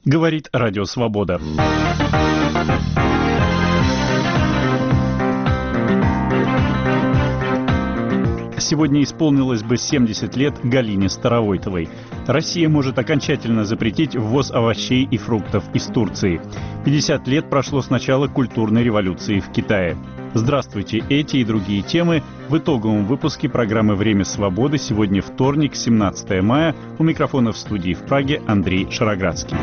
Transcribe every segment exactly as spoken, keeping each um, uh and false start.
Говорит Радио Свобода. Сегодня исполнилось бы семьдесят лет Галине Старовойтовой. Россия может окончательно запретить ввоз овощей и фруктов из Турции. пятьдесят лет прошло с начала культурной революции в Китае. Здравствуйте! Эти и другие темы в итоговом выпуске программы «Время свободы». Сегодня вторник, семнадцатое мая. У микрофона в студии в Праге Андрей Шароградский.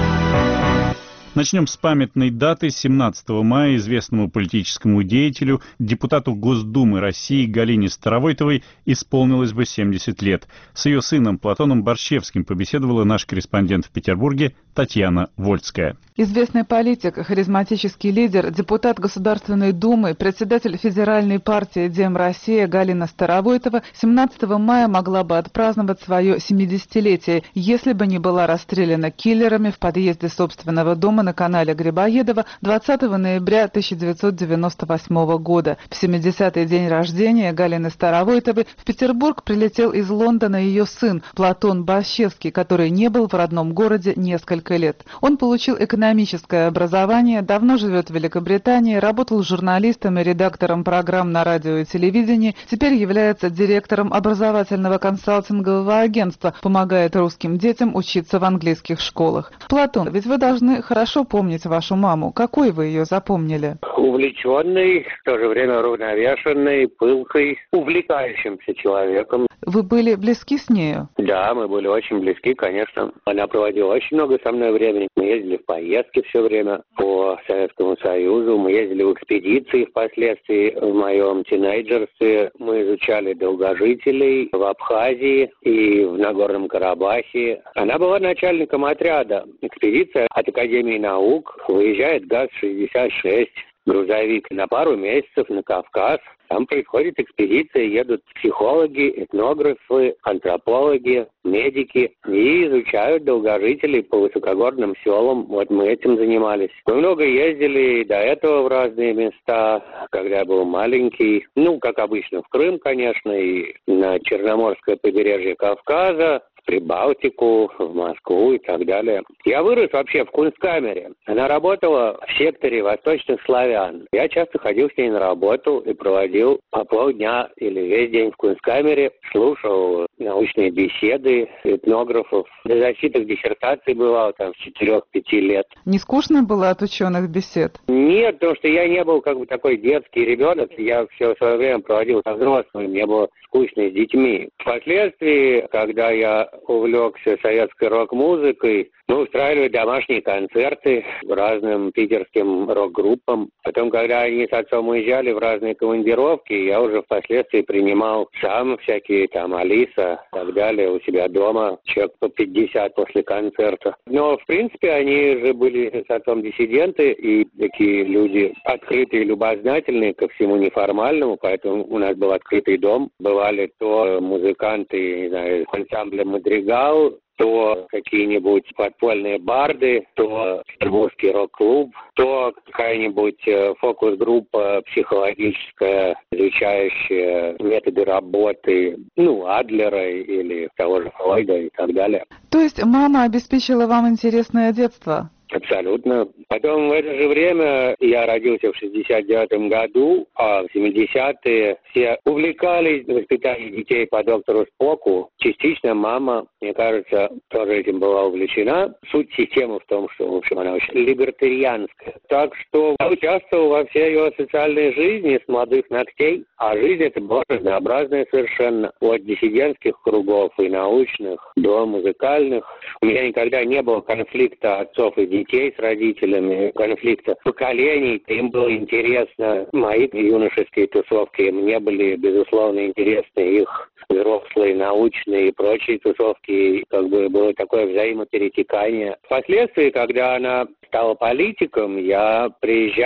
Начнем с памятной даты. семнадцатого мая известному политическому деятелю, депутату Госдумы России Галине Старовойтовой исполнилось бы семьдесят лет. С ее сыном Платоном Борщевским побеседовала наш корреспондент в Петербурге Татьяна Вольская. Известный политик, харизматический лидер, депутат Государственной Думы, председатель Федеральной партии «Дем Россия» Галина Старовойтова семнадцатого мая могла бы отпраздновать свое семидесятилетие, если бы не была расстреляна киллерами в подъезде собственного дома на канале Грибоедова двадцатого ноября тысяча девятьсот девяносто восьмого года. В семидесятый день рождения Галины Старовойтовой в Петербург прилетел из Лондона ее сын Платон Борщевский, который не был в родном городе несколько лет. Он получил экономическое Экономическое образование, давно живет в Великобритании, работал журналистом и редактором программ на радио и телевидении, теперь является директором образовательного консалтингового агентства, помогает русским детям учиться в английских школах. Платон, ведь вы должны хорошо помнить вашу маму. Какой вы ее запомнили? Увлеченный, в то же время уравновешенный, пылкой, увлекающимся человеком. Вы были близки с нею? Да, мы были очень близки, конечно. Она проводила очень много со мной времени. Мы ездили в поездки все время по Советскому Союзу. Мы ездили в экспедиции впоследствии в моем тинейджерстве. Мы изучали долгожителей в Абхазии и в Нагорном Карабахе. Она была начальником отряда. Экспедиция от Академии наук выезжает ГАЗ шестьдесят шесть. Грузовик на пару месяцев на Кавказ. Там происходит экспедиция, едут психологи, этнографы, антропологи, медики и изучают долгожителей по высокогорным селам. Вот мы этим занимались. Мы много ездили до этого в разные места, когда я был маленький. Ну, как обычно, в Крым, конечно, и на Черноморское побережье Кавказа, в Прибалтику, в Москву и так далее. Я вырос вообще в Кунсткамере. Она работала в секторе восточных славян. Я часто ходил с ней на работу и проводил по полдня или весь день в Кунсткамере, слушал научные беседы этнографов. До защитных диссертаций бывал там с четырёх-пяти лет. Не скучно было от ученых бесед? Нет, потому что я не был как бы такой детский ребенок. Я все свое время проводил со взрослыми. Мне было скучно с детьми. Впоследствии, когда я увлекся советской рок-музыкой, мы устраивали домашние концерты разным питерским рок-группам. Потом, когда они с отцом уезжали в разные командировки, я уже впоследствии принимал сам всякие там Алиса и так далее у себя дома, человек по пятьдесят после концерта. Но, в принципе, они же были с отцом диссиденты и такие люди открытые, любознательные ко всему неформальному, поэтому у нас был открытый дом. Бывали то музыканты, не знаю, ансамбля «Мадригал», то какие-нибудь подпольные барды, то петербургский рок-клуб, то какая-нибудь фокус-группа психологическая, изучающая методы работы, ну, Адлера или того же Фройда и так далее. То есть мама обеспечила вам интересное детство? Абсолютно. Потом в это же время я родился в шестьдесят девятом году, а в семидесятые все увлекались воспитанием детей по доктору Споку. Частично мама, мне кажется, тоже этим была увлечена. Суть системы в том, что, в общем, она очень либертарианская. Так что я участвовал во всей ее социальной жизни с молодых ногтей, а жизнь эта была разнообразная совершенно. От диссидентских кругов и научных до музыкальных. У меня никогда не было конфликта отцов и детей. детей с родителями, конфликта поколений. Им было интересно мои юношеские тусовки, мне были, безусловно, интересны их взрослые, научные и прочие тусовки. И как бы было такое взаимоперетекание. Впоследствии, когда она стала политиком, я приезжал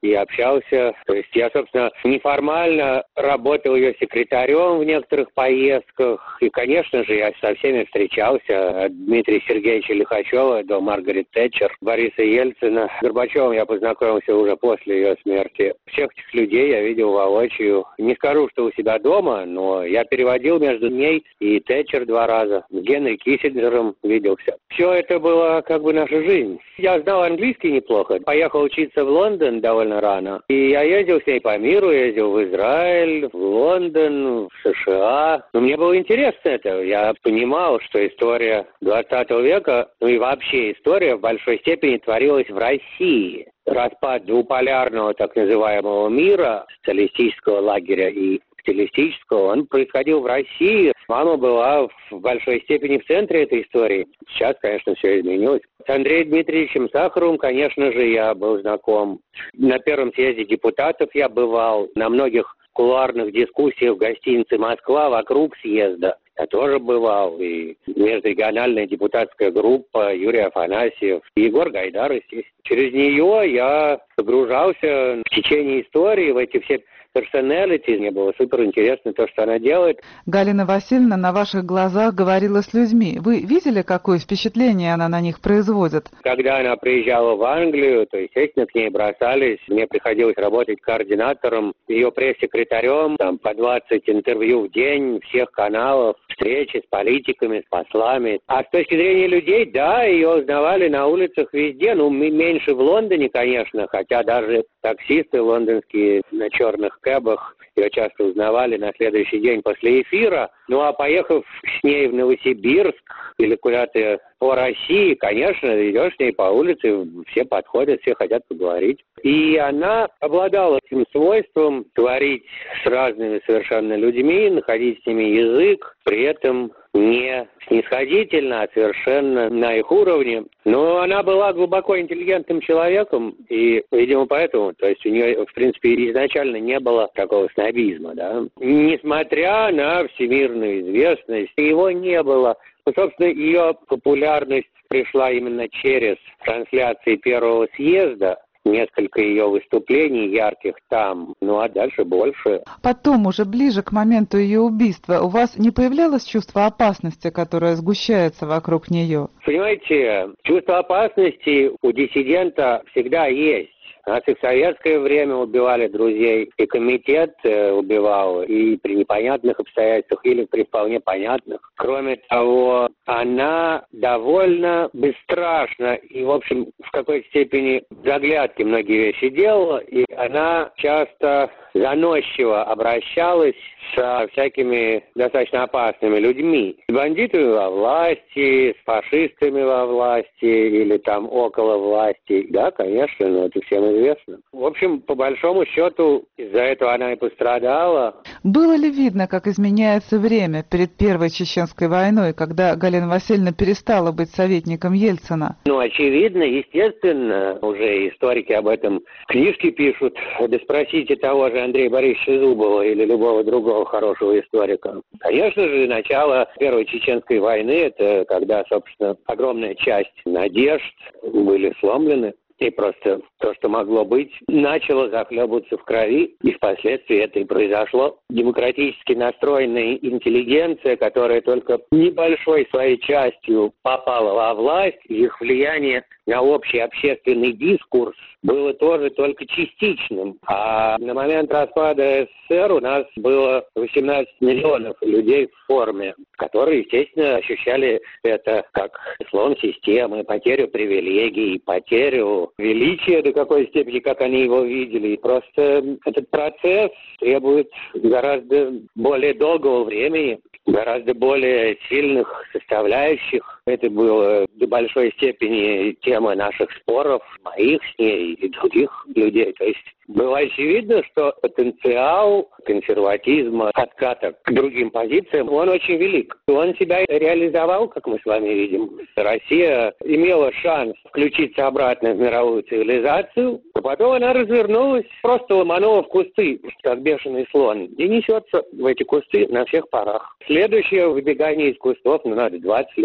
и общался. То есть я, собственно, неформально работал ее секретарем в некоторых поездках. И, конечно же, я со всеми встречался. От Дмитрия Сергеевича Лихачева до Маргарет Тэтчер, Бориса Ельцина. С Горбачевым я познакомился уже после ее смерти. Всех этих людей я видел воочию. Не скажу, что у себя дома, но я переводил между ней и Тэтчер два раза. С Генри Киссинджером виделся. Все это было как бы наша жизнь. Я знал английский неплохо. Поехал учиться в Лондон довольно рано. И я ездил с ней по миру, ездил в Израиль, в Лондон, в США. Но мне было интересно это. Я понимал, что история двадцатого века, ну и вообще история в большой степени творилась в России. Распад двуполярного так называемого мира, социалистического лагеря и капиталистического, он происходил в России. Мама была в большой степени в центре этой истории. Сейчас, конечно, все изменилось. С Андреем Дмитриевичем Сахаровым, конечно же, я был знаком. На первом съезде депутатов я бывал, на многих кулуарных дискуссиях в гостинице «Москва» вокруг съезда. Я тоже бывал. И межрегиональная депутатская группа, Юрий Афанасьев, и Егор Гайдар, естественно. Через нее я погружался в течение истории, в эти все персоналити. Мне было супер интересно то, что она делает. Галина Васильевна на ваших глазах говорила с людьми. Вы видели, какое впечатление она на них производит? Когда она приезжала в Англию, то, естественно, к ней бросались. Мне приходилось работать координатором, ее пресс-секретарем, там по двадцать интервью в день, всех каналов, встречи с политиками, с послами. А с точки зрения людей, да, ее узнавали на улицах везде. Ну, меньше в Лондоне, конечно, хотя даже таксисты лондонские на черных кэбах ее часто узнавали на следующий день после эфира. Ну, а поехав с ней в Новосибирск или куда-то по России, конечно, идешь с ней по улице, все подходят, все хотят поговорить. И она обладала этим свойством творить с разными совершенно людьми, находить с ними язык, при этом не снисходительно, а совершенно на их уровне. Но она была глубоко интеллигентным человеком, и, видимо, поэтому, то есть у нее, в принципе, изначально не было такого снобизма, да. Несмотря на всемирную известность, его не было. Ну, собственно, ее популярность пришла именно через трансляции первого съезда, несколько ее выступлений ярких там, ну а дальше больше. Потом, уже ближе к моменту ее убийства, у вас не появлялось чувство опасности, которое сгущается вокруг нее? Понимаете, чувство опасности у диссидента всегда есть. Нас и в советское время убивали друзей, и комитет э, убивал, и при непонятных обстоятельствах, или при вполне понятных. Кроме того, она довольно бесстрашна и, в общем, в какой-то степени заглядки многие вещи делала, и она часто заносчиво обращалась со всякими достаточно опасными людьми. С бандитами во власти, с фашистами во власти или там около власти. Да, конечно, но это всем известно. В общем, по большому счету, из-за этого она и пострадала. Было ли видно, как изменяется время перед Первой Чеченской войной, когда Галина Васильевна перестала быть советником Ельцина? Ну, очевидно, естественно, уже историки об этом книжки пишут. Да спросите того же Андрея Борисовича Зубова или любого другого хорошего историка. Конечно же, начало Первой Чеченской войны, это когда, собственно, огромная часть надежд были сломлены. И просто то, что могло быть, начало захлебываться в крови, и впоследствии это и произошло. Демократически настроенная интеллигенция, которая только небольшой своей частью попала во власть, их влияние на общий общественный дискурс было тоже только частичным. А на момент распада СССР у нас было восемнадцать миллионов людей в форме, которые, естественно, ощущали это как слом системы, потерю привилегий, потерю величия до какой степени, как они его видели. И просто этот процесс требует гораздо более долгого времени, гораздо более сильных составляющих. Это было до большой степени тема наших споров, моих с ней и других людей. То есть было очевидно, что потенциал консерватизма, отката к другим позициям, он очень велик. Он себя реализовал, как мы с вами видим. Россия имела шанс включиться обратно в мировую цивилизацию, а потом она развернулась, просто ломанула в кусты, как бешеный слон, и несется в эти кусты на всех парах. Следующее выбегание из кустов, ну, надо двадцать лет ждать.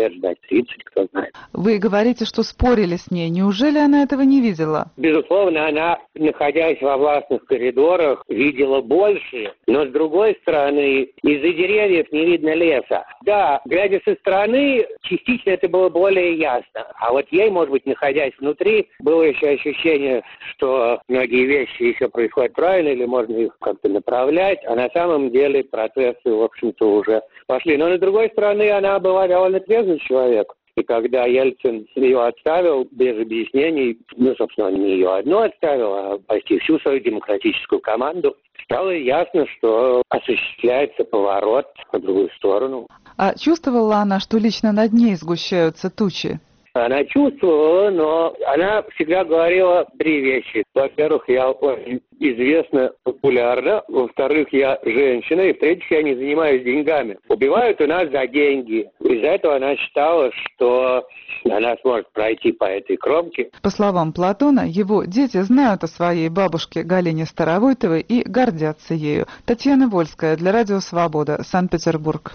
тридцать, кто знает. Вы говорите, что спорили с ней. Неужели она этого не видела? Безусловно, она, находясь во властных коридорах, видела больше, но с другой стороны, из-за деревьев не видно леса. Да, глядя со стороны, частично это было более ясно. А вот ей, может быть, находясь внутри, было еще ощущение, что многие вещи еще происходят правильно, или можно их как-то направлять, а на самом деле процессы, в общем-то, уже пошли. Но, с другой стороны, она была довольно трезвый человек. И когда Ельцин ее отставил без объяснений, ну, собственно, не ее одну отставил, а почти всю свою демократическую команду, стало ясно, что осуществляется поворот в другую сторону. А чувствовала она, что лично над ней сгущаются тучи? Она чувствовала, но она всегда говорила три вещи. Во-первых, я очень известна, популярна. Во-вторых, я женщина. И в-третьих, я не занимаюсь деньгами. Убивают у нас за деньги. Из-за этого она считала, что она сможет пройти по этой кромке. По словам Платона, его дети знают о своей бабушке Галине Старовойтовой и гордятся ею. Татьяна Вольская для Радио Свобода, Санкт-Петербург.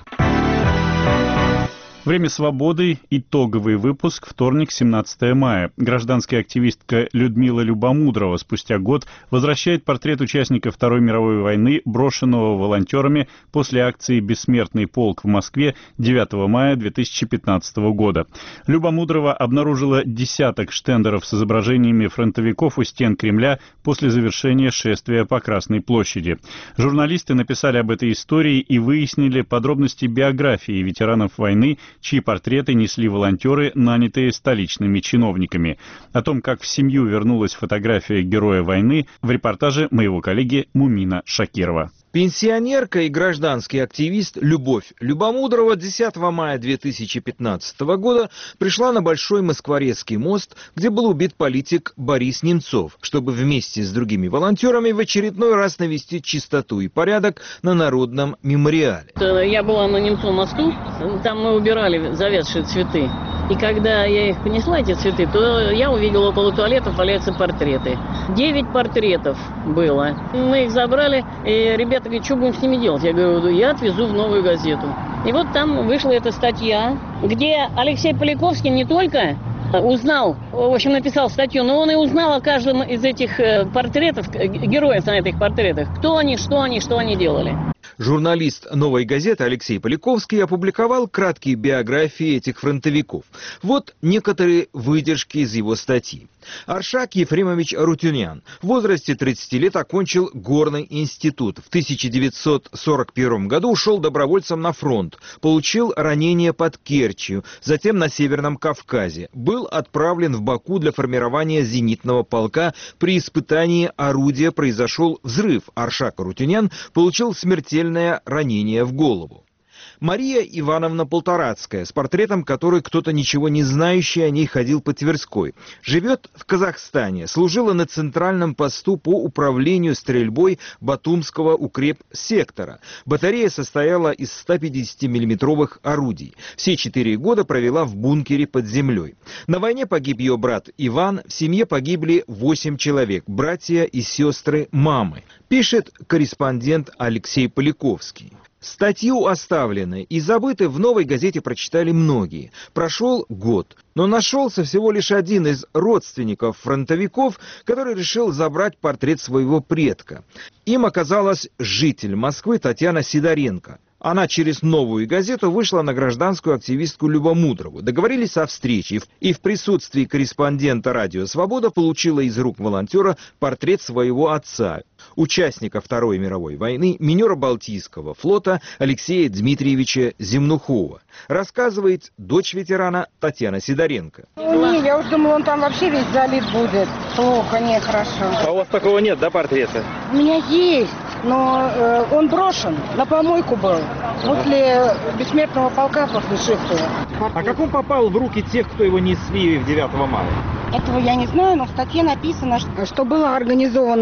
Время свободы. Итоговый выпуск. Вторник, семнадцатое мая. Гражданская активистка Людмила Любомудрова спустя год возвращает портрет участника Второй мировой войны, брошенного волонтерами после акции «Бессмертный полк» в Москве девятого мая две тысячи пятнадцатого года. Любомудрова обнаружила десяток штендеров с изображениями фронтовиков у стен Кремля после завершения шествия по Красной площади. Журналисты написали об этой истории и выяснили подробности биографии ветеранов войны, чьи портреты несли волонтеры, нанятые столичными чиновниками. О том, как в семью вернулась фотография героя войны, в репортаже моего коллеги Мумина Шакирова. Пенсионерка и гражданский активист Любовь Любомудрова десятого мая две тысячи пятнадцатого года пришла на Большой Москворецкий мост, где был убит политик Борис Немцов, чтобы вместе с другими волонтерами в очередной раз навести чистоту и порядок на Народном мемориале. Я была на Немцовом мосту, там мы убирали завядшие цветы. И когда я их понесла, эти цветы, то я увидела, около туалетов валяются портреты. Девять портретов было. Мы их забрали, и ребята говорят, что будем с ними делать? Я говорю, я отвезу в Новую газету. И вот там вышла эта статья, где Алексей Поляковский не только узнал, в общем, написал статью, но он и узнал о каждом из этих портретов, героев на этих портретах, кто они, что они, что они делали. Журналист «Новой газеты» Алексей Поляковский опубликовал краткие биографии этих фронтовиков. Вот некоторые выдержки из его статьи. Аршак Ефремович Арутюнян в возрасте тридцати лет окончил горный институт. В тысяча девятьсот сорок первом году ушел добровольцем на фронт. Получил ранение под Керчью, затем на Северном Кавказе. Был отправлен в Баку для формирования зенитного полка. При испытании орудия произошел взрыв. Аршак Арутюнян получил смертельное ранение в голову. Мария Ивановна Полторацкая, с портретом которой кто-то ничего не знающий о ней ходил по Тверской. Живет в Казахстане, служила на центральном посту по управлению стрельбой Батумского укрепсектора. Батарея состояла из ста пятидесятимиллиметровых орудий. Все четыре года провела в бункере под землей. На войне погиб ее брат Иван, в семье погибли восемь человек, братья и сестры мамы, пишет корреспондент Алексей Поляковский. Статью оставлены и забыты в «Новой газете» прочитали многие. Прошел год, но нашелся всего лишь один из родственников фронтовиков, который решил забрать портрет своего предка. Им оказалась житель Москвы Татьяна Сидоренко. Она через «Новую газету» вышла на гражданскую активистку Любомудрову. Договорились о встрече и в присутствии корреспондента «Радио Свобода» получила из рук волонтера портрет своего отца, участника Второй мировой войны, минера Балтийского флота Алексея Дмитриевича Земнухова. Рассказывает дочь ветерана Татьяна Сидоренко. Не, я уж думала, он там вообще весь залит будет. Плохо, нехорошо. А у вас такого нет, да, портрета? У меня есть, но э, он брошен, на помойку был. После бессмертного полка, после шествия. А как он попал в руки тех, кто его несли девятого мая? Этого я не знаю, но в статье написано, что было организовано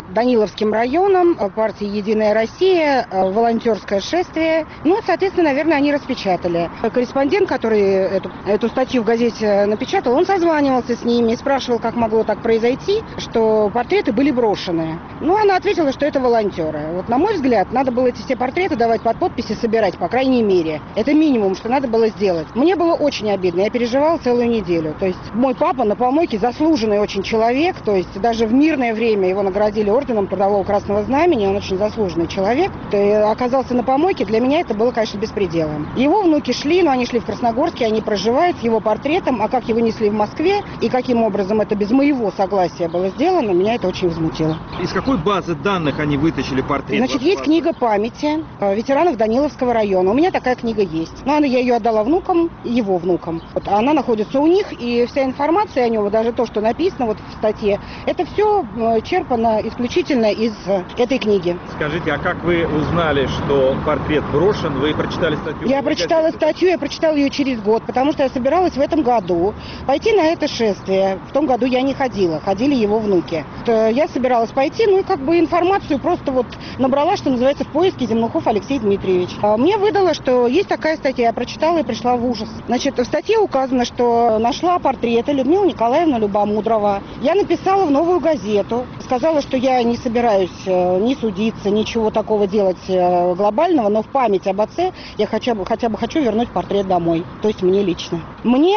Даниловским районом, партии «Единая Россия», волонтерское шествие. Ну, соответственно, наверное, они распечатали. Корреспондент, который эту, эту статью в газете напечатал, он созванивался с ними и спрашивал, как могло так произойти, что портреты были брошены. Ну, она ответила, что это волонтеры. Вот, на мой взгляд, надо было эти все портреты давать под подписи, собирать, по крайней мере. Это минимум, что надо было сделать. Мне было очень обидно, я переживала целую неделю. То есть мой папа на помойке заслуженный очень человек, то есть даже в мирное время его наградили орденом Трудового Красного Знамени, он очень заслуженный человек. Оказался на помойке, для меня это было, конечно, беспределом. Его внуки шли, но они шли в Красногорске, они проживают с его портретом, а как его несли в Москве и каким образом это без моего согласия было сделано, меня это очень возмутило. Из какой базы данных они вытащили портрет? Значит, есть книга памяти ветеранов Даниловского района. У меня такая книга есть. Но я ее отдала внукам, его внукам. Вот, она находится у них, и вся информация о нем, даже то, что написано вот в статье, это все черпано исключительно из этой книги. Скажите, а как вы узнали, что портрет брошен? Вы прочитали статью? Я прочитала статью, я прочитала ее через год, потому что я собиралась в этом году пойти на это шествие. В том году я не ходила, ходили его внуки. Я собиралась пойти, ну и как бы информацию просто вот набрала, что называется, в поиске Земнухов Алексей Дмитриевич. Мне выдало, что есть такая статья, я прочитала и пришла в ужас. Значит, в статье указано, что нашла портреты Людмилы Николаевны Любомудрова. Я написала в «Новую газету», сказала, что я не собираюсь ни судиться, ничего такого делать глобального, но в память об отце я хотя бы, хотя бы хочу вернуть портрет домой, то есть мне лично. Мне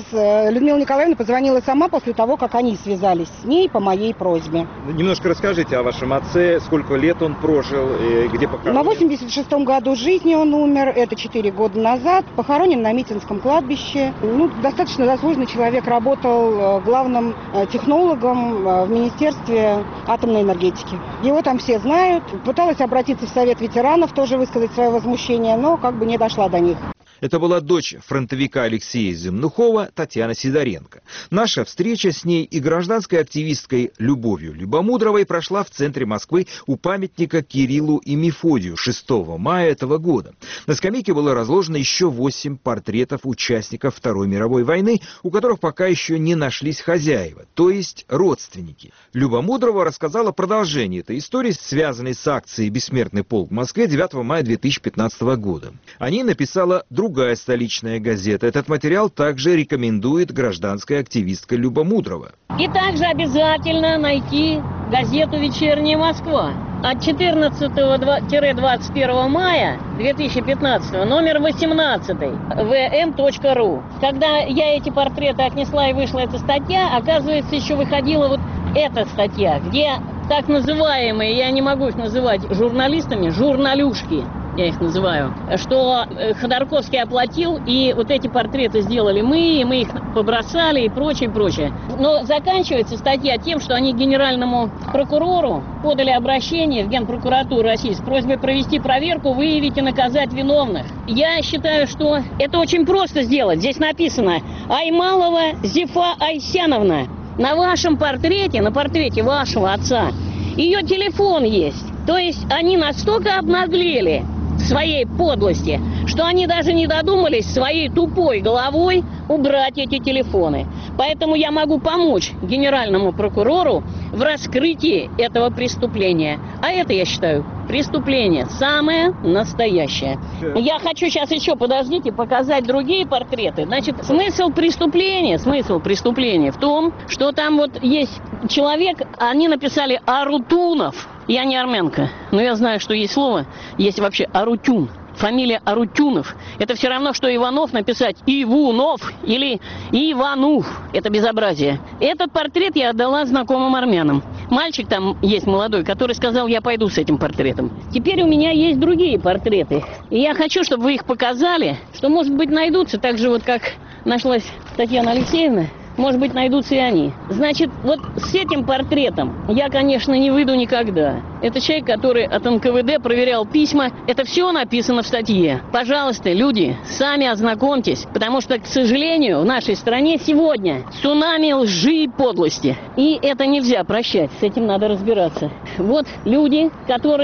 э, Людмила Николаевна позвонила сама после того, как они связались с ней по моей просьбе. Немножко расскажите о вашем отце, сколько лет он прожил, и где похоронен? На восемьдесят шестом году жизни он умер, это четыре года назад, похоронен на Митинском кладбище. Ну, достаточно заслуженный человек, работал главным технологом в Министерстве атомной энергетики. Его там все знают. Пыталась обратиться в Совет ветеранов, тоже высказать свое возмущение, но как бы не дошла до них. Это была дочь фронтовика Алексея Земнухова Татьяна Сидоренко. Наша встреча с ней и гражданской активисткой Любовью Любомудровой прошла в центре Москвы у памятника Кириллу и Мефодию шестого мая этого года. На скамейке было разложено еще восемь портретов участников Второй мировой войны, у которых пока еще не нашлись хозяева, то есть родственники. Любомудрова рассказала продолжение этой истории, связанной с акцией «Бессмертный полк» в Москве девятого мая две тысячи пятнадцатого года. О ней написала другая Другая столичная газета. Этот материал также рекомендует гражданская активистка Любомудрова. И также обязательно найти газету «Вечерняя Москва» от четырнадцатого — двадцать первого мая две тысячи пятнадцатого, номер восемнадцать, вэ эм точка ру. Когда я эти портреты отнесла и вышла эта статья, оказывается, еще выходила вот эта статья, где так называемые, я не могу их называть журналистами, журналюшки, я их называю, что Ходорковский оплатил, и вот эти портреты сделали мы, и мы их побросали, и прочее, прочее. Но заканчивается статья тем, что они генеральному прокурору подали обращение в Генпрокуратуру России с просьбой провести проверку, выявить и наказать виновных. Я считаю, что это очень просто сделать. Здесь написано: Аймалова Зифа Айсяновна. На вашем портрете, на портрете вашего отца, ее телефон есть. То есть они настолько обнаглели в своей подлости, что они даже не додумались своей тупой головой убрать эти телефоны. Поэтому я могу помочь генеральному прокурору в раскрытии этого преступления. А это, я считаю, преступление самое настоящее. Я хочу сейчас еще, подождите, показать другие портреты. Значит, смысл преступления, смысл преступления в том, что там вот есть человек, они написали Арутунов. Я не армянка, но я знаю, что есть слово, есть вообще Арутюн. Фамилия Арутюнов. Это все равно, что Иванов написать Ивунов или Иванув. Это безобразие. Этот портрет я отдала знакомым армянам. Мальчик там есть молодой, который сказал: я пойду с этим портретом. Теперь у меня есть другие портреты. И я хочу, чтобы вы их показали, что, может быть, найдутся, так же вот как нашлась Татьяна Алексеевна. Может быть, найдутся и они. Значит, вот с этим портретом я, конечно, не выйду никогда. Это человек, который от эн ка вэ дэ проверял письма. Это все написано в статье. Пожалуйста, люди, сами ознакомьтесь. Потому что, к сожалению, в нашей стране сегодня цунами лжи и подлости. И это нельзя прощать. С этим надо разбираться. Вот люди, которые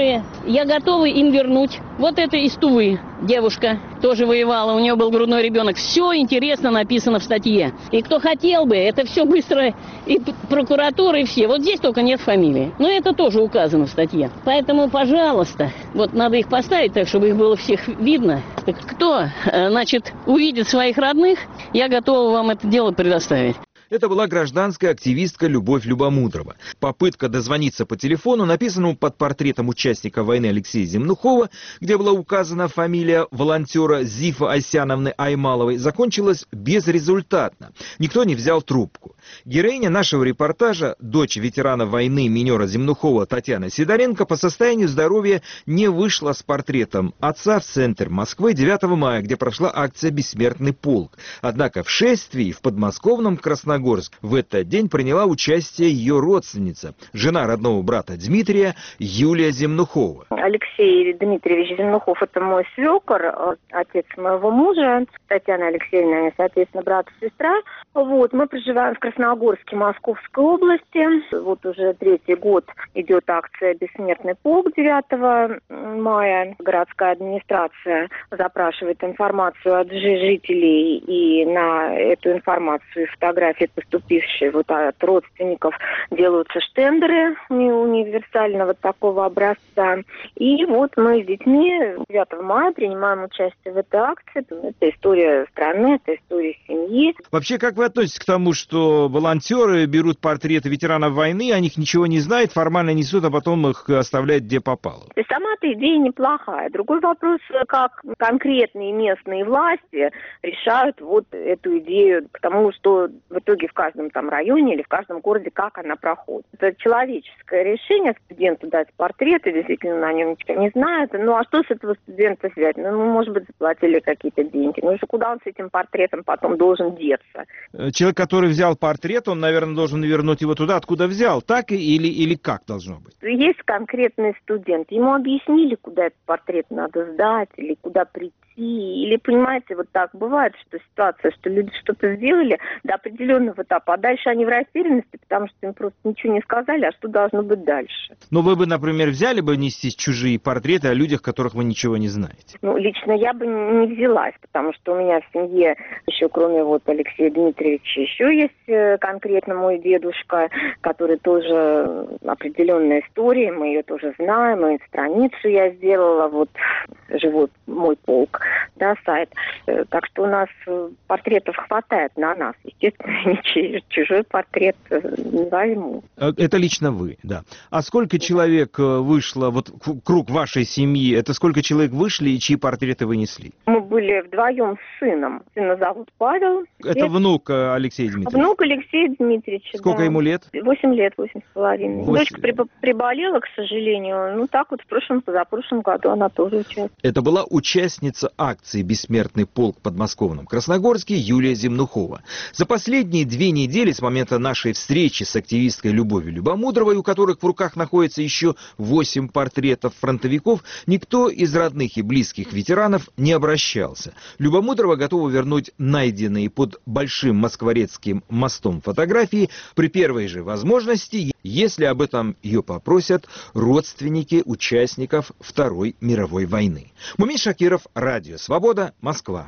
я готова им вернуть. Вот это из Тувы девушка тоже воевала, у нее был грудной ребенок. Все интересно написано в статье. И кто хотел бы, это все быстро, и прокуратура, и все. Вот здесь только нет фамилии. Но это тоже указано в статье. Поэтому, пожалуйста, вот надо их поставить так, чтобы их было всех видно. Так кто, значит, увидит своих родных, я готова вам это дело предоставить. Это была гражданская активистка Любовь Любомудрова. Попытка дозвониться по телефону, написанному под портретом участника войны Алексея Земнухова, где была указана фамилия волонтера Зифа Асяновны Аймаловой, закончилась безрезультатно. Никто не взял трубку. Героиня нашего репортажа, дочь ветерана войны минера Земнухова Татьяна Сидоренко, по состоянию здоровья не вышла с портретом отца в центр Москвы девятого мая, где прошла акция «Бессмертный полк». Однако в шествии в подмосковном Красногорске в этот день приняла участие ее родственница, жена родного брата Дмитрия, Юлия Земнухова. Алексей Дмитриевич Земнухов – это мой свекор, отец моего мужа. Татьяна Алексеевна, соответственно, брат и сестра. Вот, мы проживаем в Красногорске, Московской области. Вот уже третий год идет акция «Бессмертный полк» девятого мая. Городская администрация запрашивает информацию от жителей, и на эту информацию и фотографии, поступившие вот от родственников, делаются штендеры универсального такого образца. И вот мы с детьми девятого мая принимаем участие в этой акции. Это история страны, это история семьи. Вообще, как вы относитесь к тому, что волонтеры берут портреты ветеранов войны, о них ничего не знают, формально несут, а потом их оставляют где попало? И сама-то идея неплохая. Другой вопрос, как конкретные местные власти решают вот эту идею к тому, что в итоге в каждом там районе или в каждом городе, как она проходит. Это человеческое решение студенту дать портрет, и действительно на нем ничего не знает. Ну а что с этого студента взять? Ну, может быть, заплатили какие-то деньги. Ну, что куда он с этим портретом потом должен деться? Человек, который взял портрет, он, наверное, должен вернуть его туда, откуда взял. Так или, или как должно быть? Есть конкретный студент. Ему объяснили, куда этот портрет надо сдать или куда прийти. Или, понимаете, вот так бывает, что ситуация, что люди что-то сделали до определенного этапа, а дальше они в растерянности, потому что им просто ничего не сказали, а что должно быть дальше. Но вы бы, например, взяли бы нести чужие портреты о людях, которых вы ничего не знаете? Ну, лично я бы не взялась, потому что у меня в семье еще, кроме вот Алексея Дмитриевича, еще есть конкретно мой дедушка, который тоже определенная история, мы ее тоже знаем, и страницу я сделала, вот «Живой мой полк», да, сайт. Так что у нас портретов хватает на нас. Естественно, чужой портрет не возьму. Это лично вы, да. А сколько человек вышло, вот круг вашей семьи, это сколько человек вышли и чьи портреты вы несли? Мы были вдвоем с сыном. Сына зовут Павел. Это внук Алексея Дмитриевича? Внук Алексея Дмитриевича, Сколько да. ему лет? Восемь лет, восемь с половиной. Восемь. Дочка приболела, к сожалению. Ну так вот, в прошлом, позапрошлом году она тоже участвовала. Это была участница акции «Бессмертный полк» в подмосковном Красногорске Юлия Земнухова. За последние две недели с момента нашей встречи с активисткой Любовью Любомудровой, у которых в руках находится еще восемь портретов фронтовиков, никто из родных и близких ветеранов не обращался. Любомудрова готова вернуть найденные под Большим Москворецким мостом фотографии при первой же возможности, если об этом ее попросят родственники участников Второй мировой войны. Мумин Шакиров, Радио Свобода, Москва.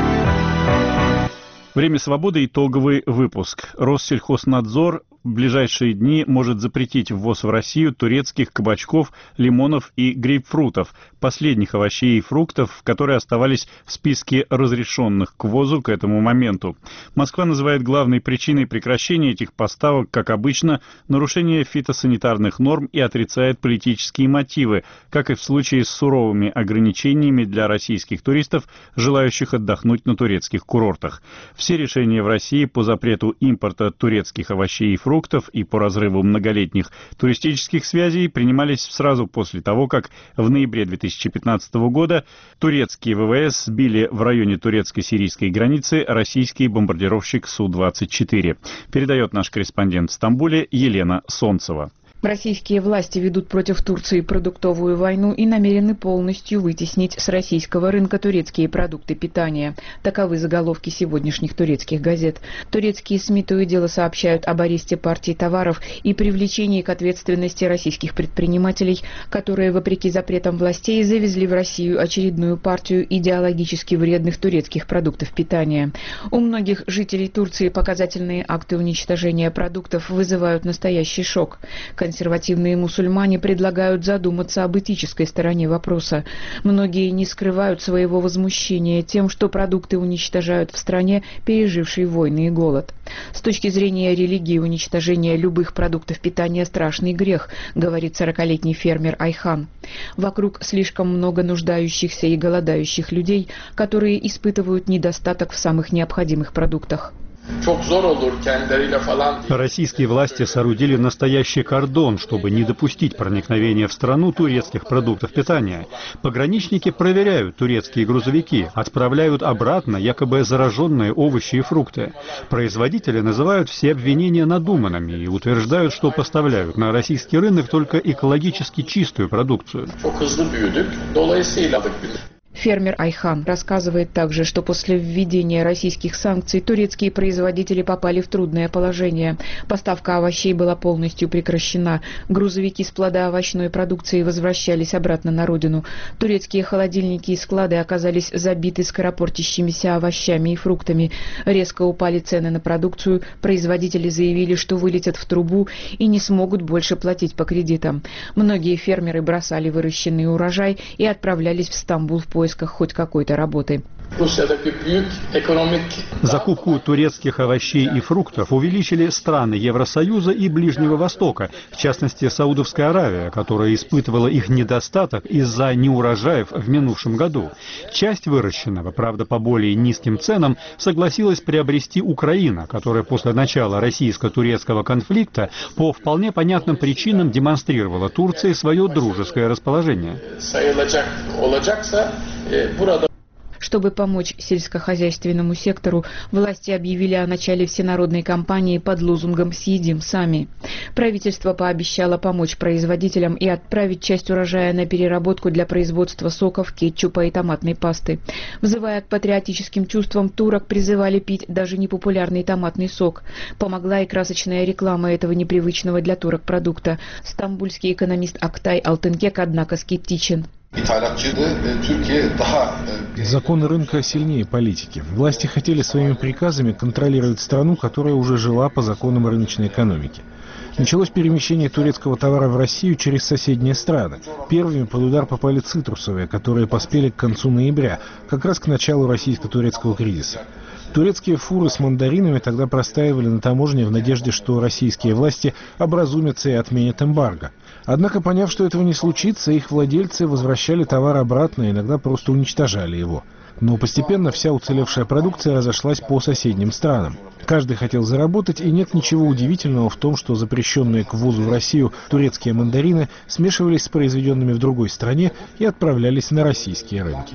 Время свободы. Итоговый выпуск. Россельхознадзор в ближайшие дни может запретить ввоз в Россию турецких кабачков, лимонов и грейпфрутов, последних овощей и фруктов, которые оставались в списке разрешенных к ввозу к этому моменту. Москва называет главной причиной прекращения этих поставок, как обычно, нарушение фитосанитарных норм и отрицает политические мотивы, как и в случае с суровыми ограничениями для российских туристов, желающих отдохнуть на турецких курортах. Все решения в России по запрету импорта турецких овощей и фруктов фруктов и по разрыву многолетних туристических связей принимались сразу после того, как в ноябре две тысячи пятнадцатого года турецкие ВВС сбили в районе турецко-сирийской границы российский бомбардировщик Су двадцать четыре. Передает наш корреспондент в Стамбуле Елена Солнцева. Российские власти ведут против Турции продуктовую войну и намерены полностью вытеснить с российского рынка турецкие продукты питания. Таковы заголовки сегодняшних турецких газет. Турецкие СМИ то и дело сообщают об аресте партий товаров и привлечении к ответственности российских предпринимателей, которые, вопреки запретам властей, завезли в Россию очередную партию идеологически вредных турецких продуктов питания. У многих жителей Турции показательные акты уничтожения продуктов вызывают настоящий шок. Консервативные мусульмане предлагают задуматься об этической стороне вопроса. Многие не скрывают своего возмущения тем, что продукты уничтожают в стране, пережившей войны и голод. С точки зрения религии, уничтожение любых продуктов питания – страшный грех, говорит сорокалетний фермер Айхан. Вокруг слишком много нуждающихся и голодающих людей, которые испытывают недостаток в самых необходимых продуктах. Российские власти соорудили настоящий кордон, чтобы не допустить проникновения в страну турецких продуктов питания. Пограничники проверяют турецкие грузовики, отправляют обратно якобы зараженные овощи и фрукты. Производители называют все обвинения надуманными и утверждают, что поставляют на российский рынок только экологически чистую продукцию. Фермер Айхан рассказывает также, что после введения российских санкций турецкие производители попали в трудное положение. Поставка овощей была полностью прекращена. Грузовики с плодоовощной продукцией возвращались обратно на родину. Турецкие холодильники и склады оказались забиты скоропортящимися овощами и фруктами. Резко упали цены на продукцию. Производители заявили, что вылетят в трубу и не смогут больше платить по кредитам. Многие фермеры бросали выращенный урожай и отправлялись в Стамбул в поисках хоть какой-то работы. Закупку турецких овощей и фруктов увеличили страны Евросоюза и Ближнего Востока, в частности Саудовская Аравия, которая испытывала их недостаток из-за неурожаев в минувшем году. Часть выращенного, правда по более низким ценам, согласилась приобрести Украина, которая после начала российско-турецкого конфликта по вполне понятным причинам демонстрировала Турции свое дружеское расположение. Чтобы помочь сельскохозяйственному сектору, власти объявили о начале всенародной кампании под лозунгом «Съедим сами». Правительство пообещало помочь производителям и отправить часть урожая на переработку для производства соков, кетчупа и томатной пасты. Взывая к патриотическим чувствам, турок призывали пить даже непопулярный томатный сок. Помогла и красочная реклама этого непривычного для турок продукта. Стамбульский экономист Актай Алтынкек, однако, скептичен. Законы рынка сильнее политики. Власти хотели своими приказами контролировать страну, которая уже жила по законам рыночной экономики. Началось перемещение турецкого товара в Россию через соседние страны. Первыми под удар попали цитрусовые, которые поспели к концу ноября, как раз к началу российско-турецкого кризиса. Турецкие фуры с мандаринами тогда простаивали на таможне в надежде, что российские власти образумятся и отменят эмбарго. Однако, поняв, что этого не случится, их владельцы возвращали товар обратно и иногда просто уничтожали его. Но постепенно вся уцелевшая продукция разошлась по соседним странам. Каждый хотел заработать, и нет ничего удивительного в том, что запрещенные к ввозу в Россию турецкие мандарины смешивались с произведенными в другой стране и отправлялись на российские рынки.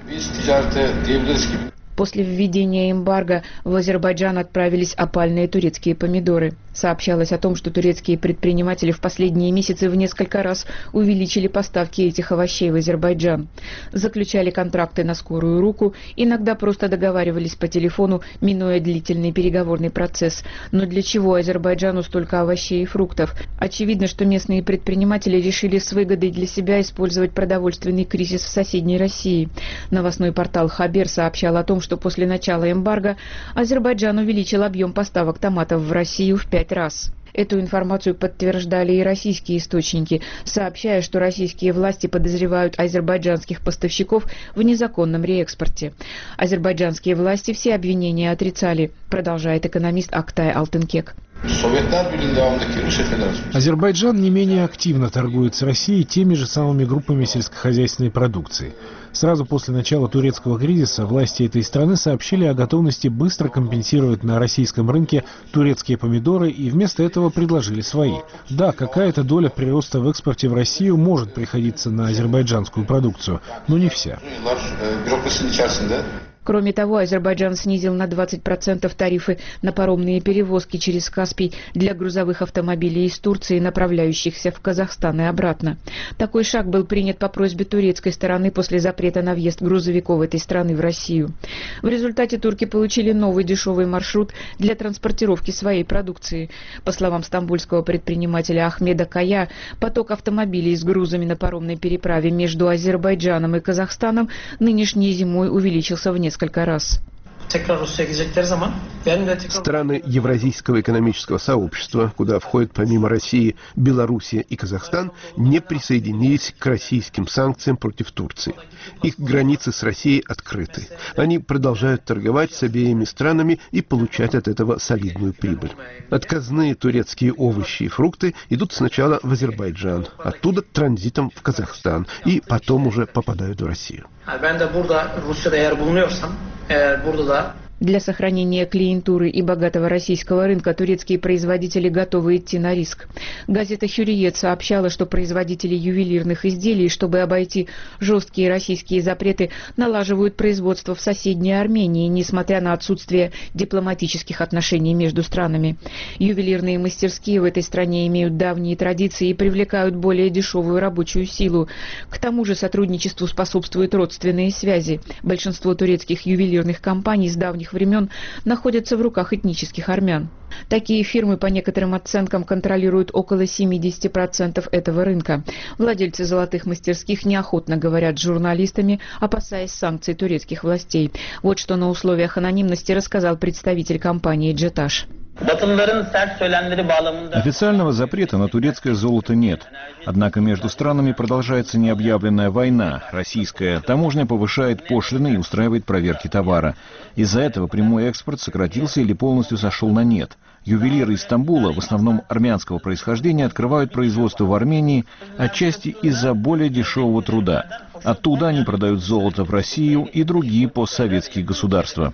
После введения эмбарго в Азербайджан отправились опальные турецкие помидоры. Сообщалось о том, что турецкие предприниматели в последние месяцы в несколько раз увеличили поставки этих овощей в Азербайджан. Заключали контракты на скорую руку, иногда просто договаривались по телефону, минуя длительный переговорный процесс. Но для чего Азербайджану столько овощей и фруктов? Очевидно, что местные предприниматели решили с выгодой для себя использовать продовольственный кризис в соседней России. Новостной портал Хабер сообщал о том, что после начала эмбарго Азербайджан увеличил объем поставок томатов в Россию в пять раз. Эту информацию подтверждали и российские источники, сообщая, что российские власти подозревают азербайджанских поставщиков в незаконном реэкспорте. Азербайджанские власти все обвинения отрицали, продолжает экономист Актай Алтынкек. Азербайджан не менее активно торгует с Россией теми же самыми группами сельскохозяйственной продукции. Сразу после начала турецкого кризиса власти этой страны сообщили о готовности быстро компенсировать на российском рынке турецкие помидоры и вместо этого предложили свои. Да, какая-то доля прироста в экспорте в Россию может приходиться на азербайджанскую продукцию, но не вся. Кроме того, Азербайджан снизил на двадцать процентов тарифы на паромные перевозки через Каспий для грузовых автомобилей из Турции, направляющихся в Казахстан и обратно. Такой шаг был принят по просьбе турецкой стороны после запрета на въезд грузовиков этой страны в Россию. В результате турки получили новый дешевый маршрут для транспортировки своей продукции. По словам стамбульского предпринимателя Ахмеда Кая, поток автомобилей с грузами на паромной переправе между Азербайджаном и Казахстаном нынешней зимой увеличился в несколько раз. Страны Евразийского экономического сообщества, куда входят помимо России Белоруссия и Казахстан, не присоединились к российским санкциям против Турции. Их границы с Россией открыты. Они продолжают торговать с обеими странами и получать от этого солидную прибыль. Отказные турецкие овощи и фрукты идут сначала в Азербайджан, оттуда транзитом в Казахстан и потом уже попадают в Россию. Для сохранения клиентуры и богатого российского рынка турецкие производители готовы идти на риск. Газета «Хюриет» сообщала, что производители ювелирных изделий, чтобы обойти жесткие российские запреты, налаживают производство в соседней Армении, несмотря на отсутствие дипломатических отношений между странами. Ювелирные мастерские в этой стране имеют давние традиции и привлекают более дешевую рабочую силу. К тому же сотрудничеству способствуют родственные связи. Большинство турецких ювелирных компаний с давних времен находятся в руках этнических армян. Такие фирмы, по некоторым оценкам, контролируют около семьдесят процентов этого рынка. Владельцы золотых мастерских неохотно говорят с журналистами, опасаясь санкций турецких властей. Вот что на условиях анонимности рассказал представитель компании «Джеташ». Официального запрета на турецкое золото нет. Однако между странами продолжается необъявленная война. Российская таможня повышает пошлины и устраивает проверки товара. Из-за этого прямой экспорт сократился или полностью сошел на нет. Ювелиры из Стамбула, в основном армянского происхождения, открывают производство в Армении, отчасти из-за более дешевого труда. Оттуда они продают золото в Россию и другие постсоветские государства.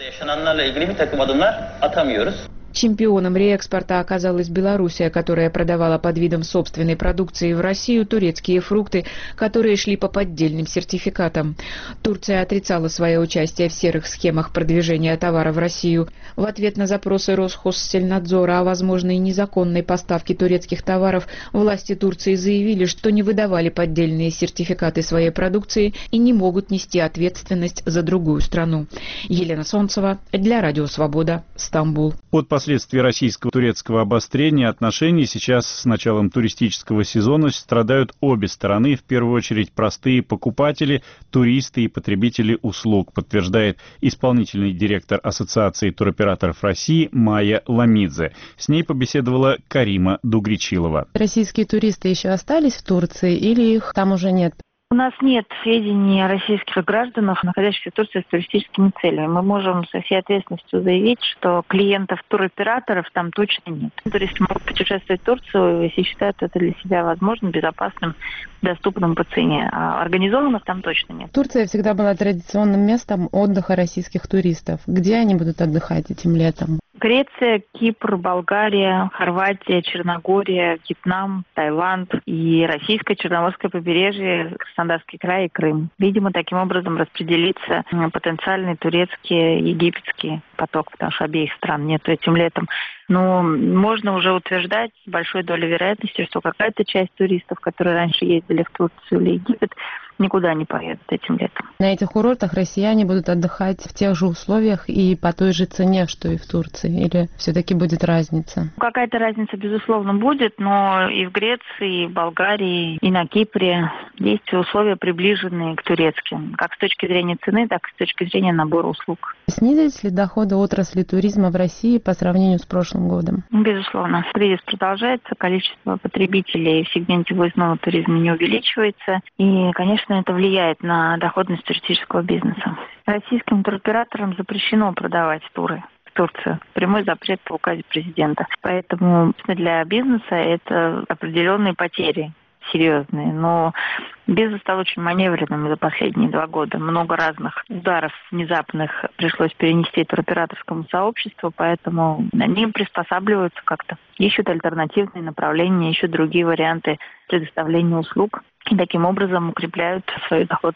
Чемпионом реэкспорта оказалась Белоруссия, которая продавала под видом собственной продукции в Россию турецкие фрукты, которые шли по поддельным сертификатам. Турция отрицала свое участие в серых схемах продвижения товара в Россию. В ответ на запросы Россельнадзора о возможной незаконной поставке турецких товаров власти Турции заявили, что не выдавали поддельные сертификаты своей продукции и не могут нести ответственность за другую страну. Елена Солнцева для Радио Свобода, Стамбул. От последствий российско-турецкого обострения отношений сейчас с началом туристического сезона страдают обе стороны, в первую очередь простые покупатели, туристы и потребители услуг, подтверждает исполнительный директор Ассоциации туроператоров России Майя Ламидзе. С ней побеседовала Карима Дугричилова. Российские туристы еще остались в Турции или их там уже нет? У нас нет сведений о российских гражданах, находящихся в Турции с туристическими целями. Мы можем со всей ответственностью заявить, что клиентов туроператоров там точно нет. Туристы могут путешествовать в Турцию, если считают это для себя возможным, безопасным, доступным по цене. А организованных там точно нет. Турция всегда была традиционным местом отдыха российских туристов. Где они будут отдыхать этим летом? Греция, Кипр, Болгария, Хорватия, Черногория, Вьетнам, Таиланд и российское Черноморское побережье, Краснодарский край и Крым. Видимо, таким образом распределится потенциальный турецкий, египетский поток, потому что обеих стран нету этим летом. Но можно уже утверждать с большой долей вероятности, что какая-то часть туристов, которые раньше ездили в Турцию или Египет, никуда не поедут этим летом. На этих курортах россияне будут отдыхать в тех же условиях и по той же цене, что и в Турции? Или все-таки будет разница? Какая-то разница, безусловно, будет, но и в Греции, и в Болгарии, и на Кипре есть условия, приближенные к турецким, как с точки зрения цены, так и с точки зрения набора услуг. Снизились ли доходы отрасли туризма в России по сравнению с прошлым годом? Безусловно. Кризис продолжается, количество потребителей в сегменте выездного туризма не увеличивается, и, конечно, это влияет на доходность туристического бизнеса. Российским туроператорам запрещено продавать туры в Турцию. Прямой запрет по указу президента. Поэтому для бизнеса это определенные потери серьезные. Но бизнес стал очень маневренным за последние два года. Много разных ударов внезапных пришлось перенести туроператорскому сообществу, поэтому они приспосабливаются как-то. Ищут альтернативные направления, ищут другие варианты предоставления услуг и таким образом укрепляют свою доходность.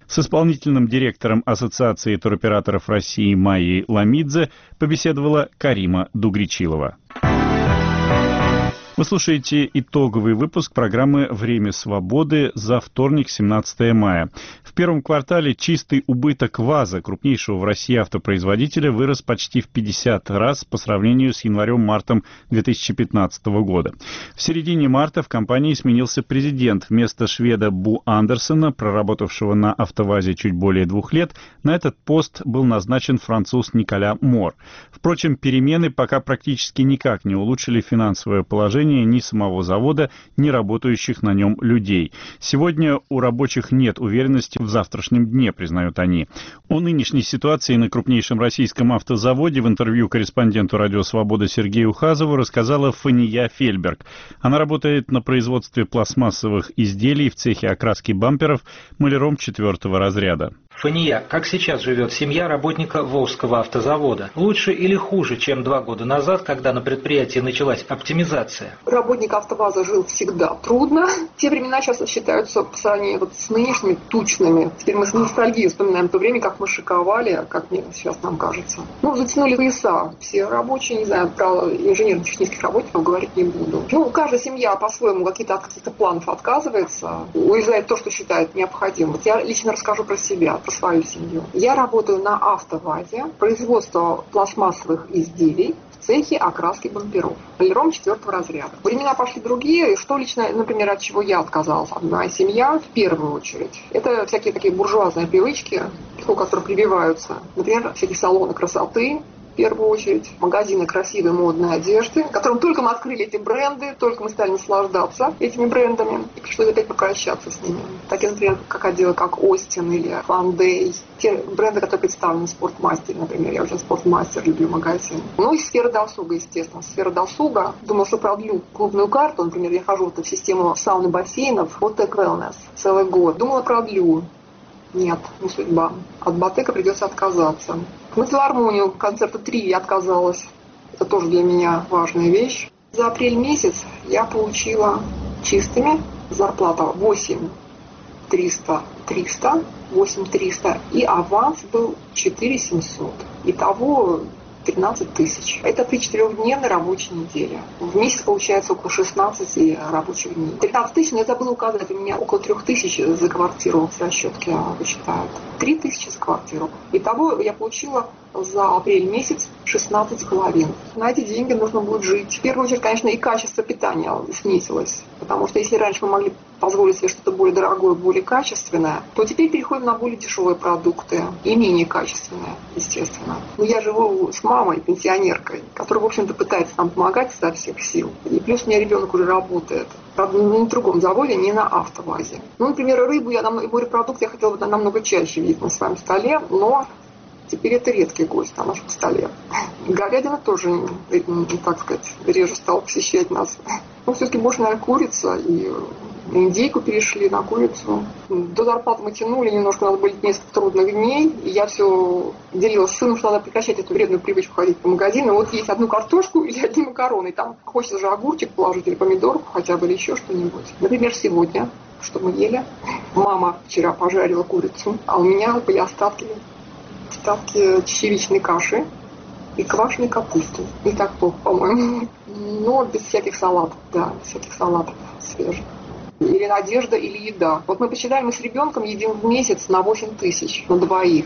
С исполнительным директором Ассоциации туроператоров России Майей Ламидзе побеседовала Карима Дугричилова. Вы слушаете итоговый выпуск программы «Время свободы» за вторник, семнадцатое мая. В первом квартале чистый убыток ВАЗа, крупнейшего в России автопроизводителя, вырос почти в пятьдесят раз по сравнению с январем-мартом две тысячи пятнадцатого года. В середине марта в компании сменился президент. Вместо шведа Бу Андерсона, проработавшего на АвтоВАЗе чуть более двух лет, на этот пост был назначен француз Николя Мор. Впрочем, перемены пока практически никак не улучшили финансовое положение ни самого завода, ни работающих на нем людей. Сегодня у рабочих нет уверенности в завтрашнем дне, признают они. О нынешней ситуации на крупнейшем российском автозаводе в интервью корреспонденту «Радио Свобода» Сергею Хазову рассказала Фания Фельберг. Она работает на производстве пластмассовых изделий в цехе окраски бамперов маляром четвертого разряда. Фания, как сейчас живет семья работника Волжского автозавода? Лучше или хуже, чем два года назад, когда на предприятии началась оптимизация? Работник АвтоВАЗа жил всегда трудно. Те времена часто считаются по сравнению вот с нынешними тучными. Теперь мы с ностальгией вспоминаем то время, как мы шиковали, как мне сейчас нам кажется. Ну, затянули пояса. Все рабочие, не знаю, про инженерно-технических работников говорить не буду. Ну, каждая семья по-своему какие-то от каких-то планов отказывается, уезжает то, что считает необходимым. Вот я лично расскажу про себя, про свою семью. Я работаю на АвтоВАЗе, производство пластмассовых изделий в цехе окраски бамперов. Маляром четвертого разряда. Времена пошли другие, что лично, например, от чего я отказалась. Моя семья в первую очередь. Это всякие такие буржуазные привычки, у которых прививаются. Например, всякие салоны красоты, в первую очередь, магазины красивой модной одежды, которым только мы открыли эти бренды, только мы стали наслаждаться этими брендами, и пришлось опять попрощаться с ними. Такие, например, как отделы, как Остин или Фандей, те бренды, которые представлены в Спортмастере, например, я уже Спортмастер люблю магазин. Ну и сфера досуга, естественно. Сфера досуга. Думала, что продлю клубную карту, например, я хожу в систему сауны бассейнов, Botek Wellness целый год. Думала, продлю. Нет, не судьба. От Ботека придется отказаться. На филармонию концерта три я отказалась. Это тоже для меня важная вещь. За апрель месяц я получила чистыми зарплата восемь триста триста, восемь триста, и аванс был четыре семьсот. Итого тринадцать тысяч. Это при четырехдневной рабочей неделе. В месяц получается около шестнадцати рабочих дней. тринадцать тысяч, но я забыла указать, у меня около трех тысяч за квартиру с расчетки вычитают. три тысячи за квартиру. Итого я получила за апрель месяц шестнадцать с половиной. На эти деньги нужно будет жить. В первую очередь, конечно, и качество питания снизилось. Потому что если раньше мы могли позволить себе что-то более дорогое, более качественное, то теперь переходим на более дешевые продукты и менее качественные, естественно. Но я живу с мамой, пенсионеркой, которая, в общем-то, пытается нам помогать изо всех сил. И плюс у меня ребенок уже работает. Правда, не на другом заводе, не на АвтоВАЗе. Ну, например, рыбу я, морепродукты я хотела бы намного чаще видеть на своем столе, но теперь это редкий гость на нашем столе. Говядина тоже, так сказать, реже стала посещать нас. Ну, все-таки больше, наверное, курица, и на индейку перешли, на курицу. До зарплаты мы тянули, немножко надо были несколько трудных дней, и я все делилась с сыном, что надо прекращать эту вредную привычку ходить по магазину. Вот есть одну картошку или одни макароны, там хочется же огурчик положить или помидорку хотя бы, или еще что-нибудь. Например, сегодня, что мы ели, мама вчера пожарила курицу, а у меня были остатки остатки чечевичной каши и квашеной капусты. Не так плохо, по-моему. Но без всяких салатов, да, без всяких салатов свежих. Или одежда, или еда. Вот мы посчитали, мы с ребенком едим в месяц на восемь тысяч, на двоих.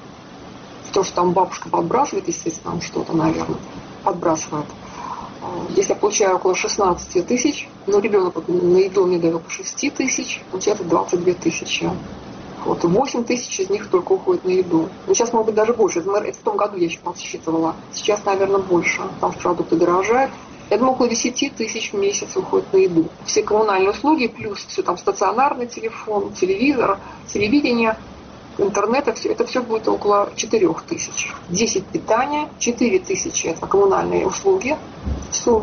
То, что там бабушка подбрасывает, естественно, нам что-то, наверное, подбрасывает. Если я получаю около шестнадцать тысяч, но ребенок на еду мне дает по шесть тысяч, получается двадцать две тысячи. Вот восемь тысяч из них только уходит на еду. Ну, сейчас, может быть, даже больше. Это в том году я еще подсчитывала. Сейчас, наверное, больше, потому что продукты дорожают. Я думаю, около десять тысяч в месяц уходит на еду. Все коммунальные услуги, плюс все там стационарный телефон, телевизор, телевидение, интернет, это все, это все будет около четырех тысяч. десять питания, четыре тысячи это коммунальные услуги в сумме.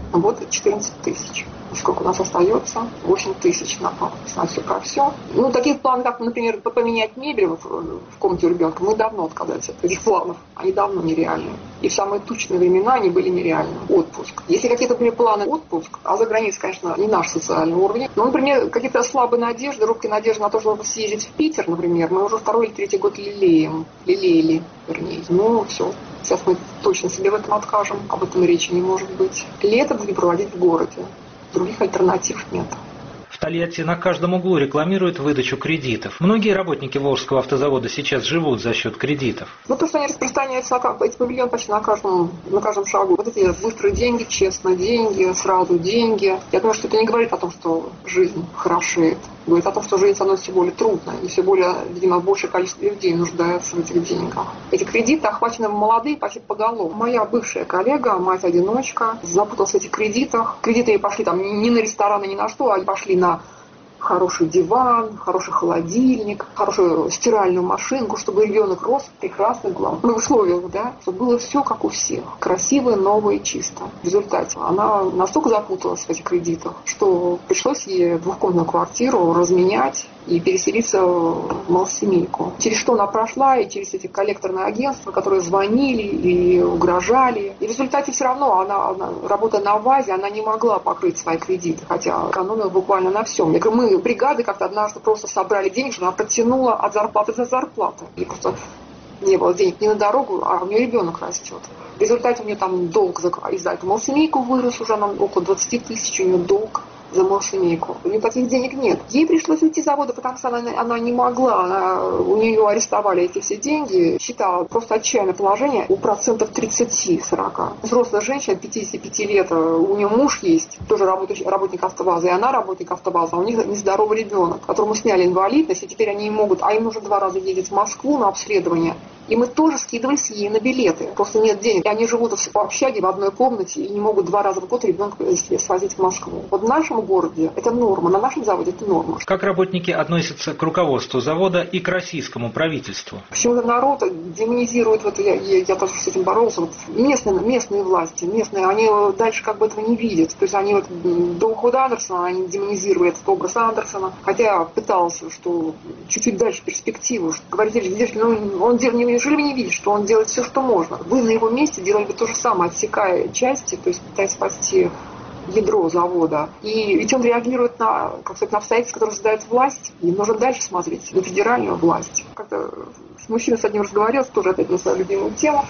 Вот четырнадцать тысяч. Сколько у нас остается? восемь тысяч на, на все про все. Ну, такие планы, как, например, поменять мебель в, в комнате у ребенка, мы давно отказались от этих планов. Они давно нереальны. И в самые тучные времена они были нереальны. Отпуск. Если какие-то, например, планы отпуск, а за границей, конечно, не наш социальный уровень, но, например, какие-то слабые надежды, робкие надежды на то, чтобы съездить в Питер, например, мы уже второй или третий год лелеем. Лелеяли, вернее. Ну, все. Сейчас мы точно себе в этом откажем. Об этом речи не может быть. Лето будем проводить в городе. Других альтернатив нет. В Тольятти на каждом углу рекламируют выдачу кредитов. Многие работники Волжского автозавода сейчас живут за счет кредитов. Ну, то, что они распространяются, эти павильоны почти на каждом, на каждом шагу. Вот эти быстрые деньги, честно деньги, сразу деньги. Я думаю, что это не говорит о том, что жизнь хорошеет. Говорит о том, что жизнь становится все более трудной. И все более, видимо, большее количество людей нуждается в этих деньгах. Эти кредиты охвачены молодые почти поголовно. Моя бывшая коллега, мать-одиночка, запуталась в этих кредитах. Кредиты ей пошли там не на рестораны, ни на что, а пошли на хороший диван, хороший холодильник, хорошую стиральную машинку, чтобы ребенок рос в прекрасных главных условиях, да, чтобы было все как у всех. Красиво, новое и чисто. В результате она настолько запуталась в этих кредитах, что пришлось ей двухкомнатную квартиру разменять и переселиться в малосемейку. Через что она прошла, и через эти коллекторные агентства, которые звонили и угрожали. И в результате все равно она, она работая на ВАЗе, она не могла покрыть свои кредиты, хотя экономила буквально на всем. Я говорю, мы бригады как-то однажды просто собрали денег, что она протянула от зарплаты до зарплаты. И просто не было денег ни на дорогу, а у нее ребенок растет. В результате у нее там долг за, за эту малосемейку вырос, уже она около двадцать тысяч, у нее долг за малосемейку. У нее таких денег нет. Ей пришлось уйти с завода, потому что она, она не могла. Она, у нее арестовали эти все деньги. Считала просто отчаянное положение у процентов тридцать-сорок. Взрослая женщина, пятидесяти пяти лет, у нее муж есть, тоже работающий, работник автобазы, и она работник автобазы. А у них нездоровый ребенок, которому сняли инвалидность, и теперь они не могут, а им нужно два раза ездить в Москву на обследование. И мы тоже скидывались ей на билеты. Просто нет денег. И они живут в общаге в одной комнате и не могут два раза в год ребенка свозить в Москву. Вот в нашем городе это норма, на нашем заводе это норма. Как работники относятся к руководству завода и к российскому правительству? Почему-то народ демонизирует, вот я, я, я тоже с этим боролся, вот местные, местные власти, местные, они дальше как бы этого не видят. То есть они вот до ухода Андерсона, они демонизировали этот образ Андерсона, хотя я пытался, что чуть-чуть дальше перспективу, что говорите, ну, он делает, неужели вы не видите, что он делает все, что можно? Вы на его месте делали бы то же самое, отсекая части, то есть пытаясь спасти ядро завода. И ведь он реагирует на, как сказать, на обстоятельства, которые задает власть. И нужно дальше смотреть на федеральную власть. Как-то с мужчиной с одним разговаривался, тоже опять на свою любимую тему.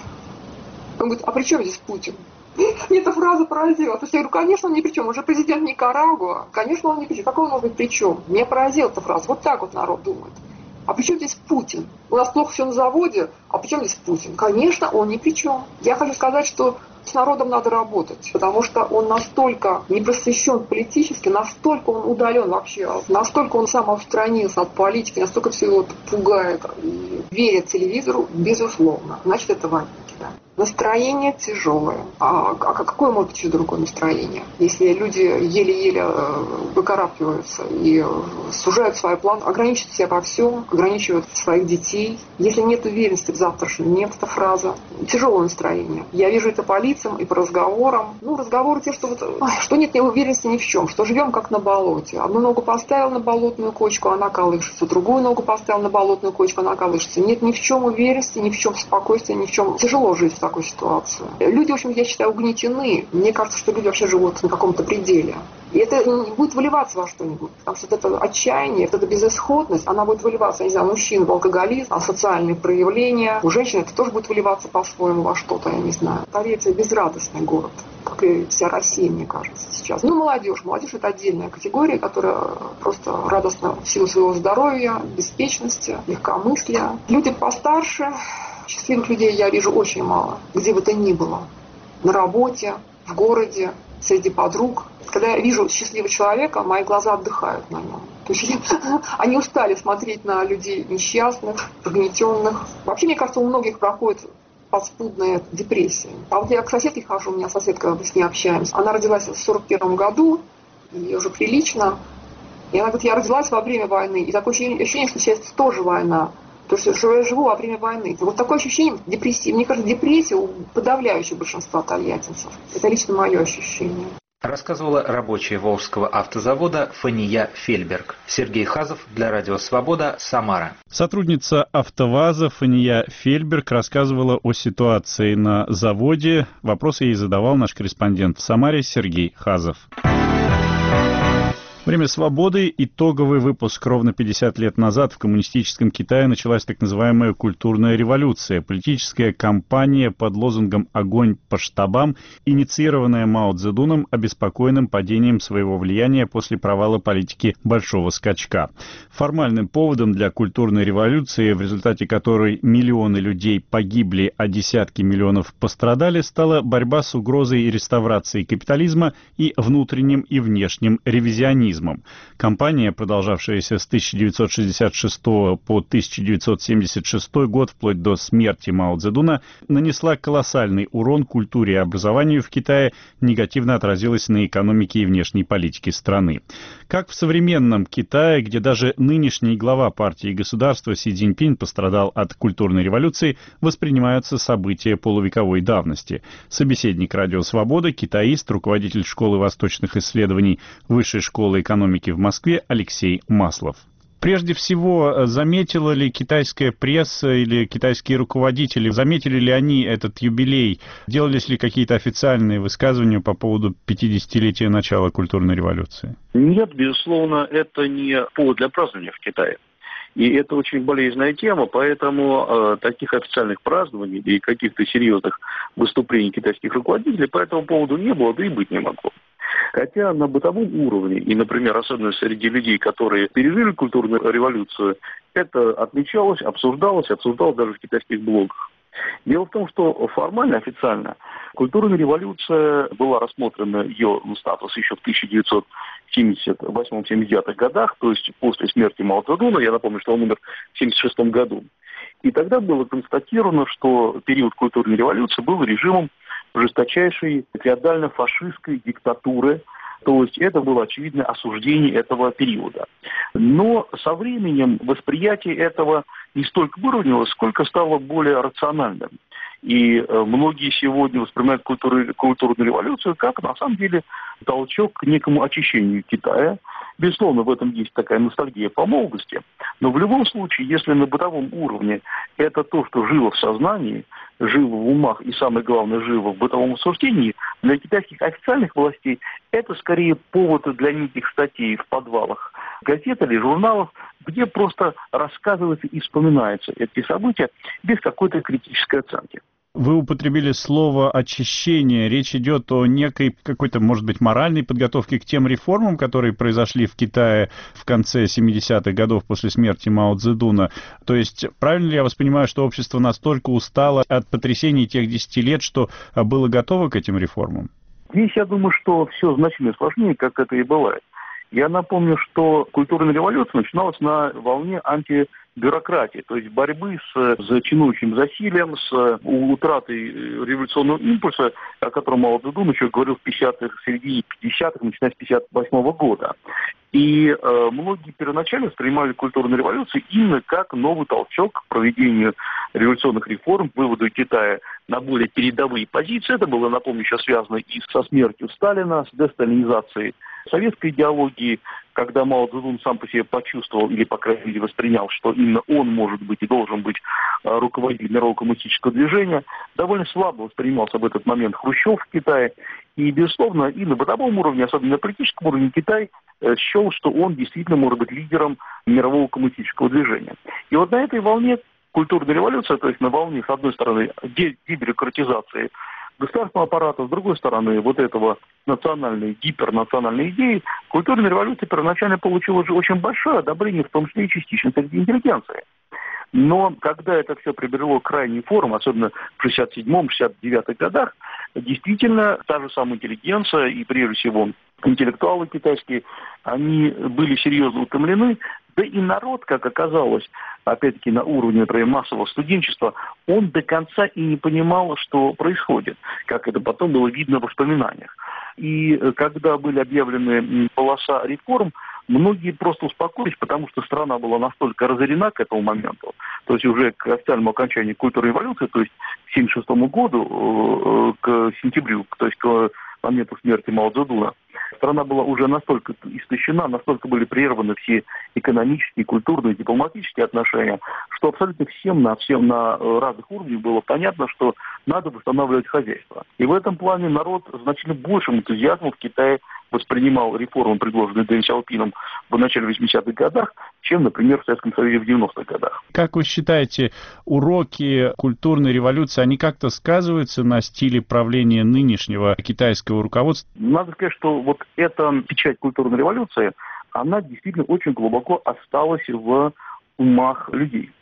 Он говорит, а при чем здесь Путин? Мне эта фраза поразила. То есть я говорю, конечно, он ни при чем. Он же президент Никарагуа. Конечно, он ни при чем. Какой он может быть при чем? Меня поразила эта фраза. Вот так вот народ думает. А при чем здесь Путин? У нас плохо все на заводе, а при чем здесь Путин? Конечно, он ни при чем. Я хочу сказать, что с народом надо работать, потому что он настолько не просвещен политически, настолько он удален вообще, настолько он сам отстранился от политики, настолько все его пугает и верит телевизору, безусловно. Значит, это ванники, да. Настроение тяжелое. А, а какое может быть еще другое настроение? Если люди еле-еле выкарабкиваются и сужают свои планы, ограничивают себя во всем, ограничивают своих детей. Если нет уверенности в завтрашнем, нет, эта фраза. Тяжелое настроение. Я вижу это по лицам и по разговорам. Ну, разговоры те, что вот, что нет уверенности ни в чем, что живем как на болоте. Одну ногу поставил на болотную кочку, она колышется. Другую ногу поставил на болотную кочку, она колышется. Нет ни в чем уверенности, ни в чем спокойствия, ни в чем. Тяжело жить в такой ситуации. Люди, в общем, я считаю, угнетены. Мне кажется, что люди вообще живут на каком-то пределе. И это будет выливаться во что-нибудь. Потому что это отчаяние, это безысходность, она будет выливаться, я не знаю, у мужчин в алкоголизм, а социальные проявления. У женщин это тоже будет выливаться по-своему во что-то, я не знаю. Тольятти безрадостный город, как и вся Россия, мне кажется, сейчас. Ну, молодежь. Молодежь — это отдельная категория, которая просто радостна в силу своего здоровья, беспечности, легкомыслия. Люди постарше, счастливых людей я вижу очень мало, где бы то ни было. На работе, в городе, среди подруг. Когда я вижу счастливого человека, мои глаза отдыхают на нем. То есть они устали смотреть на людей несчастных, прогнетенных. Вообще, мне кажется, у многих проходит подспудная депрессия. А вот я к соседке хожу, у меня соседка, мы с ней общаемся. Она родилась в сорок первом году, ей уже прилично. И она говорит, я родилась во время войны. И такое ощущение, что сейчас тоже война. То есть я живу во время войны. Вот такое ощущение депрессии. Мне кажется, депрессия у подавляющего большинства тольяттинцев. Это лично мое ощущение. Рассказывала рабочая Волжского автозавода Фания Фельберг. Сергей Хазов для Радио Свобода, Самара. Сотрудница АвтоВАЗа Фания Фельберг рассказывала о ситуации на заводе. Вопросы ей задавал наш корреспондент в Самаре Сергей Хазов. Время свободы. Итоговый выпуск. Ровно пятьдесят лет назад в коммунистическом Китае началась так называемая культурная революция. Политическая кампания под лозунгом «Огонь по штабам», инициированная Мао Цзэдуном, обеспокоенным падением своего влияния после провала политики большого скачка. Формальным поводом для культурной революции, в результате которой миллионы людей погибли, а десятки миллионов пострадали, стала борьба с угрозой реставрации капитализма и внутренним и внешним ревизионизмом. Кампания, продолжавшаяся с тысяча девятьсот шестьдесят шестого по тысяча девятьсот семьдесят шестой год, вплоть до смерти Мао Цзэдуна, нанесла колоссальный урон культуре и образованию в Китае, негативно отразилась на экономике и внешней политике страны. Как в современном Китае, где даже нынешний глава партии и государства Си Цзиньпин пострадал от культурной революции, воспринимаются события полувековой давности. Собеседник Радио Свобода, китаист, руководитель школы восточных исследований Высшей школы экономики в Москве Алексей Маслов. Прежде всего, заметила ли китайская пресса или китайские руководители, заметили ли они этот юбилей? Делались ли какие-то официальные высказывания по поводу пятидесятилетия начала культурной революции? Нет, безусловно, это не повод для празднования в Китае. И это очень болезненная тема, поэтому э, таких официальных празднований и каких-то серьезных выступлений китайских руководителей по этому поводу не было, да и быть не могло. Хотя на бытовом уровне, и, например, особенно среди людей, которые пережили культурную революцию, это отмечалось, обсуждалось, обсуждалось даже в китайских блогах. Дело в том, что формально, официально, культурная революция была рассмотрена, ее статус еще в тысяча девятьсот семьдесят восьмом — семьдесят девятом годах, то есть после смерти Мао Цзэдуна, я напомню, что он умер в семьдесят шестом году. И тогда было констатировано, что период культурной революции был режимом жесточайшей феодально-фашистской диктатуры, то есть это было очевидное осуждение этого периода. Но со временем восприятие этого не столько выровнялось, сколько стало более рациональным. И э, многие сегодня воспринимают культуру, культурную революцию как, на самом деле, толчок к некому очищению Китая. Безусловно, в этом есть такая ностальгия по молодости. Но в любом случае, если на бытовом уровне это то, что жило в сознании, живо в умах и, самое главное, живо в бытовом обсуждении, для китайских официальных властей это скорее повод для неких статей в подвалах газет или журналов, где просто рассказываются и вспоминаются эти события без какой-то критической оценки. Вы употребили слово «очищение». Речь идет о некой какой-то, может быть, моральной подготовке к тем реформам, которые произошли в Китае в конце семидесятых годов после смерти Мао Цзэдуна. То есть, правильно ли я воспринимаю, что общество настолько устало от потрясений тех десяти лет, что было готово к этим реформам? Здесь, я думаю, что все значительно сложнее, как это и бывает. Я напомню, что культурная революция начиналась на волне антибюрократии, то есть борьбы с зачинующим засилием, с утратой революционного импульса, о котором Мао Цзэдун еще говорил в пятидесятых, в середине пятидесятых, начиная с пятьдесят восьмого года. И э, многие первоначально воспринимали культурную революцию именно как новый толчок к проведению революционных реформ, выводу Китая на более передовые позиции. Это было, напомню, еще связано и со смертью Сталина, с десталинизацией советской идеологии, когда Мао Цзэдун сам по себе почувствовал или, по крайней мере, воспринял, что именно он может быть и должен быть руководителем мирового коммунистического движения. Довольно слабо воспринимался в этот момент Хрущев в Китае. И, безусловно, и на бытовом уровне, особенно на политическом уровне, Китай счел, что он действительно может быть лидером мирового коммунистического движения. И вот на этой волне культурная революция, то есть на волне, с одной стороны, дебюрократизации государственного аппарата, с другой стороны, вот этого национальной, гипернациональной идеи, культурная революция первоначально получила уже очень большое одобрение, в том числе и частично среди интеллигенции. Но когда это все приобрело крайней формы, особенно в шестьдесят седьмом — шестьдесят девятых годах, действительно, та же самая интеллигенция и, прежде всего, интеллектуалы китайские, они были серьезно утомлены, да и народ, как оказалось, опять-таки на уровне, например, массового студенчества, он до конца и не понимал, что происходит, как это потом было видно в воспоминаниях. И когда были объявлены полоса реформ, многие просто успокоились, потому что страна была настолько разорена к этому моменту, то есть уже к официальному окончанию культурной революции, то есть к семьдесят шестому году, к сентябрю, то есть к моменту смерти Мао Цзэдуна. Страна была уже настолько истощена, настолько были прерваны все экономические, культурные, дипломатические отношения, что абсолютно всем на, всем на разных уровнях было понятно, что надо восстанавливать хозяйство. И в этом плане народ значительно большим энтузиазмом в Китае воспринимал реформы, предложенные Дэн Сяопином в начале восьмидесятых годах, чем, например, в Советском Союзе в девяностых годах. Как вы считаете, уроки культурной революции, они как-то сказываются на стиле правления нынешнего китайского руководства? Надо сказать, что вот эта печать культурной революции, она действительно очень глубоко осталась в умах людей.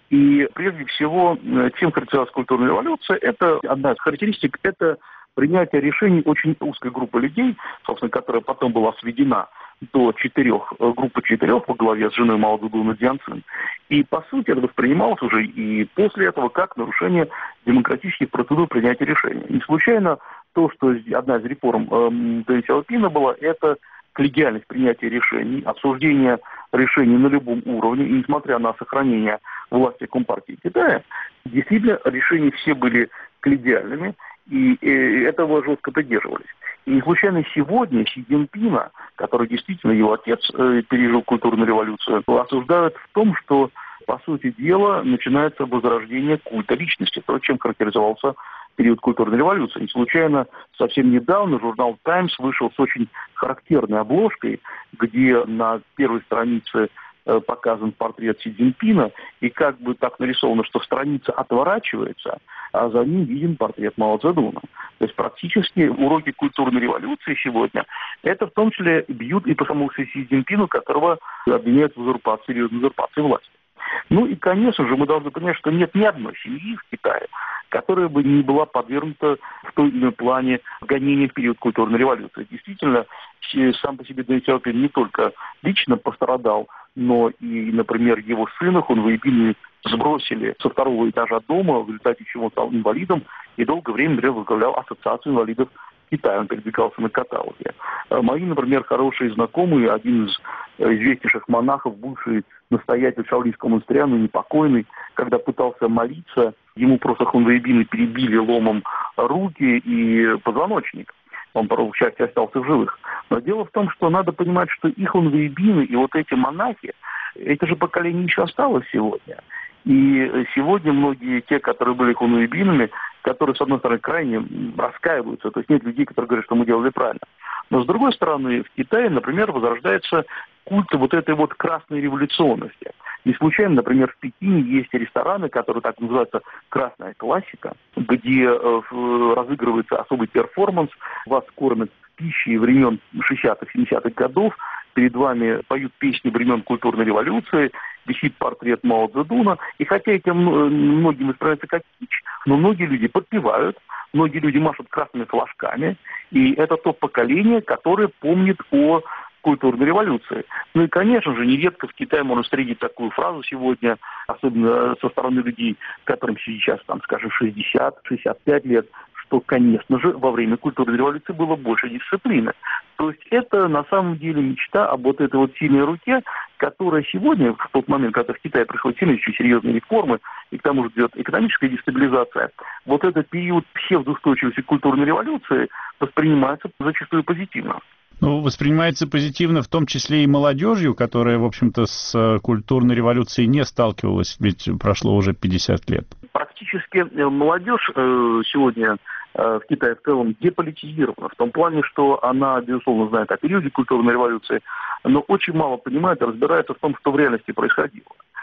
И прежде всего, чем характеризовалась культурная революция, это одна из характеристик, это принятие решений очень узкой группы людей, собственно, которая потом была сведена до четырех, группы четырех во главе с женой Мао Цзэдуна Дзян Цин. И, по сути, это воспринималось уже и после этого как нарушение демократических процедур принятия решений. Не случайно то, что одна из реформ э, Дэн Сяопина была, это коллегиальность принятия решений, обсуждение решений на любом уровне, и несмотря на сохранение власти Компартии Китая, действительно решения все были коллегиальными, и, и этого жестко придерживались. И не случайно сегодня Си Цзиньпина, который действительно его отец э, пережил культурную революцию, осуждают в том, что, по сути дела, начинается возрождение культа личности, то, чем характеризовался период культурной революции. Не случайно совсем недавно журнал «Таймс» вышел с очень характерной обложкой, где на первой странице э, показан портрет Си Цзиньпина, и как бы так нарисовано, что страница отворачивается, а за ним виден портрет Мао Цзэдуна. То есть практически уроки культурной революции сегодня, это в том числе бьют и по самому Си Цзиньпину, которого обвиняют в узурпации, в узурпации власти. Ну и, конечно же, мы должны понять, что нет ни одной семьи в Китае, которая бы не была подвергнута в том или ином плане гонению в период культурной революции. Действительно, сам по себе Дэн Сяопин не только лично пострадал, но и, например, его сына Хун Вэйбина сбросили со второго этажа дома, в результате чего он стал инвалидом и долгое время, например, возглавлял Ассоциацию инвалидов Китая, он передвигался на каталоге. Мои, например, хорошие знакомые, один из известнейших монахов, бывший настоятель Шаолинского монастыря, но непокойный, когда пытался молиться, ему просто Хун Вэйбина перебили ломом руки и позвоночник. Он, по счастью, остался в живых. Но дело в том, что надо понимать, что и Хун Вэйбина, и вот эти монахи, это же поколение еще осталось сегодня. И сегодня многие те, которые были Хун Вэйбинами, которые, с одной стороны, крайне раскаиваются, то есть нет людей, которые говорят, что мы делали правильно. Но, с другой стороны, в Китае, например, возрождается культ вот этой вот красной революционности. Не случайно, например, в Пекине есть рестораны, которые так называются «Красная классика», где э, разыгрывается особый перформанс, вас кормят пищей времен шестидесятых-семидесятых годов, перед вами поют песни времен культурной революции, висит портрет Мао Цзэдуна, и хотя этим многим исправляется как кич, но многие люди подпевают, многие люди машут красными флажками, и это то поколение, которое помнит о культурной революции. Ну и, конечно же, нередко в Китае можно встретить такую фразу сегодня, особенно со стороны людей, которым сейчас, там, скажем, шестьдесят-шестьдесят пять лет, что, конечно же, во время культурной революции было больше дисциплины. То есть это на самом деле мечта об вот этой вот сильной руке, которая сегодня, в тот момент, когда в Китае происходят сильные, очень серьезные реформы, и к тому же идет экономическая дестабилизация, вот этот период псевдоустойчивости культурной революции воспринимается зачастую позитивно. Ну, воспринимается позитивно в том числе и молодежью, которая, в общем-то, с культурной революцией не сталкивалась, ведь прошло уже пятьдесят лет. Практически молодежь э, сегодня э, в Китае в целом деполитизирована, в том плане, что она, безусловно, знает о периоде культурной революции, но очень мало понимает и разбирается в том, что в реальности происходило.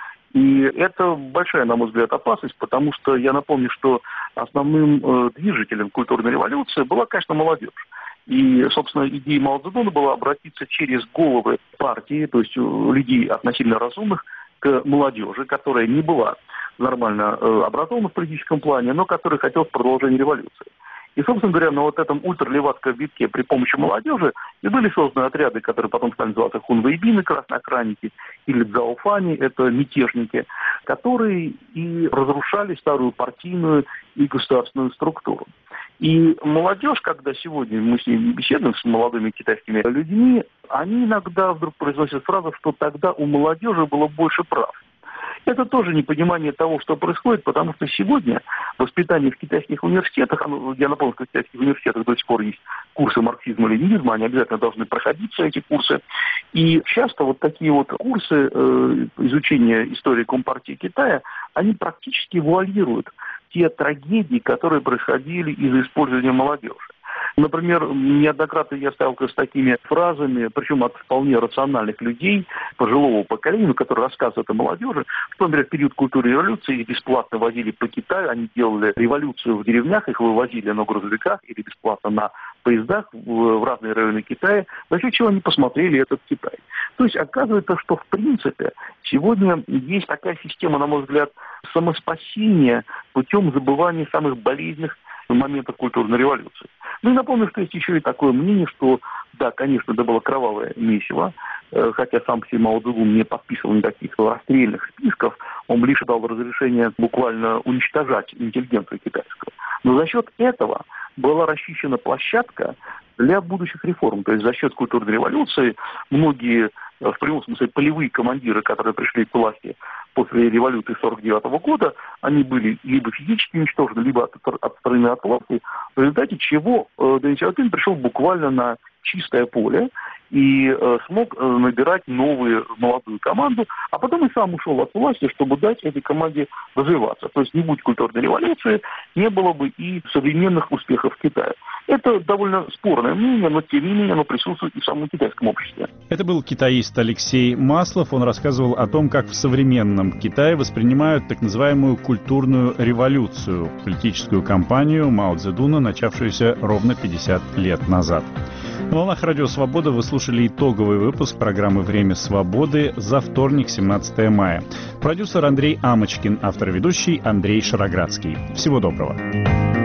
И это большая, на мой взгляд, опасность, потому что я напомню, что основным э, движителем культурной революции была, конечно, молодежь. И, собственно, идея Мао Цзэдуна была обратиться через головы партии, то есть людей относительно разумных, к молодежи, которая не была нормально э, образована в политическом плане, но которая хотела продолжения революции. И, собственно говоря, на вот этом ультралевацком витке при помощи молодежи и были созданы отряды, которые потом стали называться Хун Вэйбины, красные охранники, или Цзаофани, это мятежники, которые и разрушали старую партийную и государственную структуру. И молодежь, когда сегодня мы с ней беседуем, с молодыми китайскими людьми, они иногда вдруг произносят фразу, что тогда у молодежи было больше прав. Это тоже непонимание того, что происходит, потому что сегодня воспитание в китайских университетах, я напомню, что в китайских университетах до сих пор есть курсы марксизма-ленинизма, они обязательно должны проходиться, эти курсы. И часто вот такие вот курсы э, изучения истории Компартии Китая, они практически вуалируют те трагедии, которые происходили из-за использования молодежи. Например, неоднократно я сталкивался с такими фразами, причем от вполне рациональных людей, пожилого поколения, которые рассказывают о молодежи, что, например, в период культуры революции их бесплатно возили по Китаю, они делали революцию в деревнях, их вывозили на грузовиках или бесплатно на поездах в разные районы Китая, за счет чего они посмотрели этот Китай. То есть оказывается, что в принципе сегодня есть такая система, на мой взгляд, самоспасения путем забывания самых болезненных моментов культурной революции. Ну и напомню, что есть еще и такое мнение, что да, конечно, это было кровавое месиво, хотя сам Си Мао Цзэдун не подписывал никаких расстрельных списков, он лишь дал разрешение буквально уничтожать интеллигенцию китайскую. Но за счет этого была расчищена площадка для будущих реформ. То есть за счет культурной революции многие, в прямом смысле, полевые командиры, которые пришли к власти после революции сорок девятого года, они были либо физически уничтожены, либо отстранены от власти, в результате чего э, Дэн Сяопин пришел буквально на чистое поле и э, смог э, набирать новую молодую команду, а потом и сам ушел от власти, чтобы дать этой команде развиваться. То есть не будь культурной революции, не было бы и современных успехов в Китае. Это довольно спорное мнение, но тем не менее оно присутствует и в самом китайском обществе. Это был китаист Алексей Маслов. Он рассказывал о том, как в современном Китае воспринимают так называемую культурную революцию, политическую кампанию Мао Цзэдуна, начавшуюся ровно пятьдесят лет назад. На волнах Радио Свобода вы слушали итоговый выпуск программы «Время свободы» за вторник, семнадцатое мая. Продюсер Андрей Амочкин, автор и ведущий Андрей Шароградский. Всего доброго.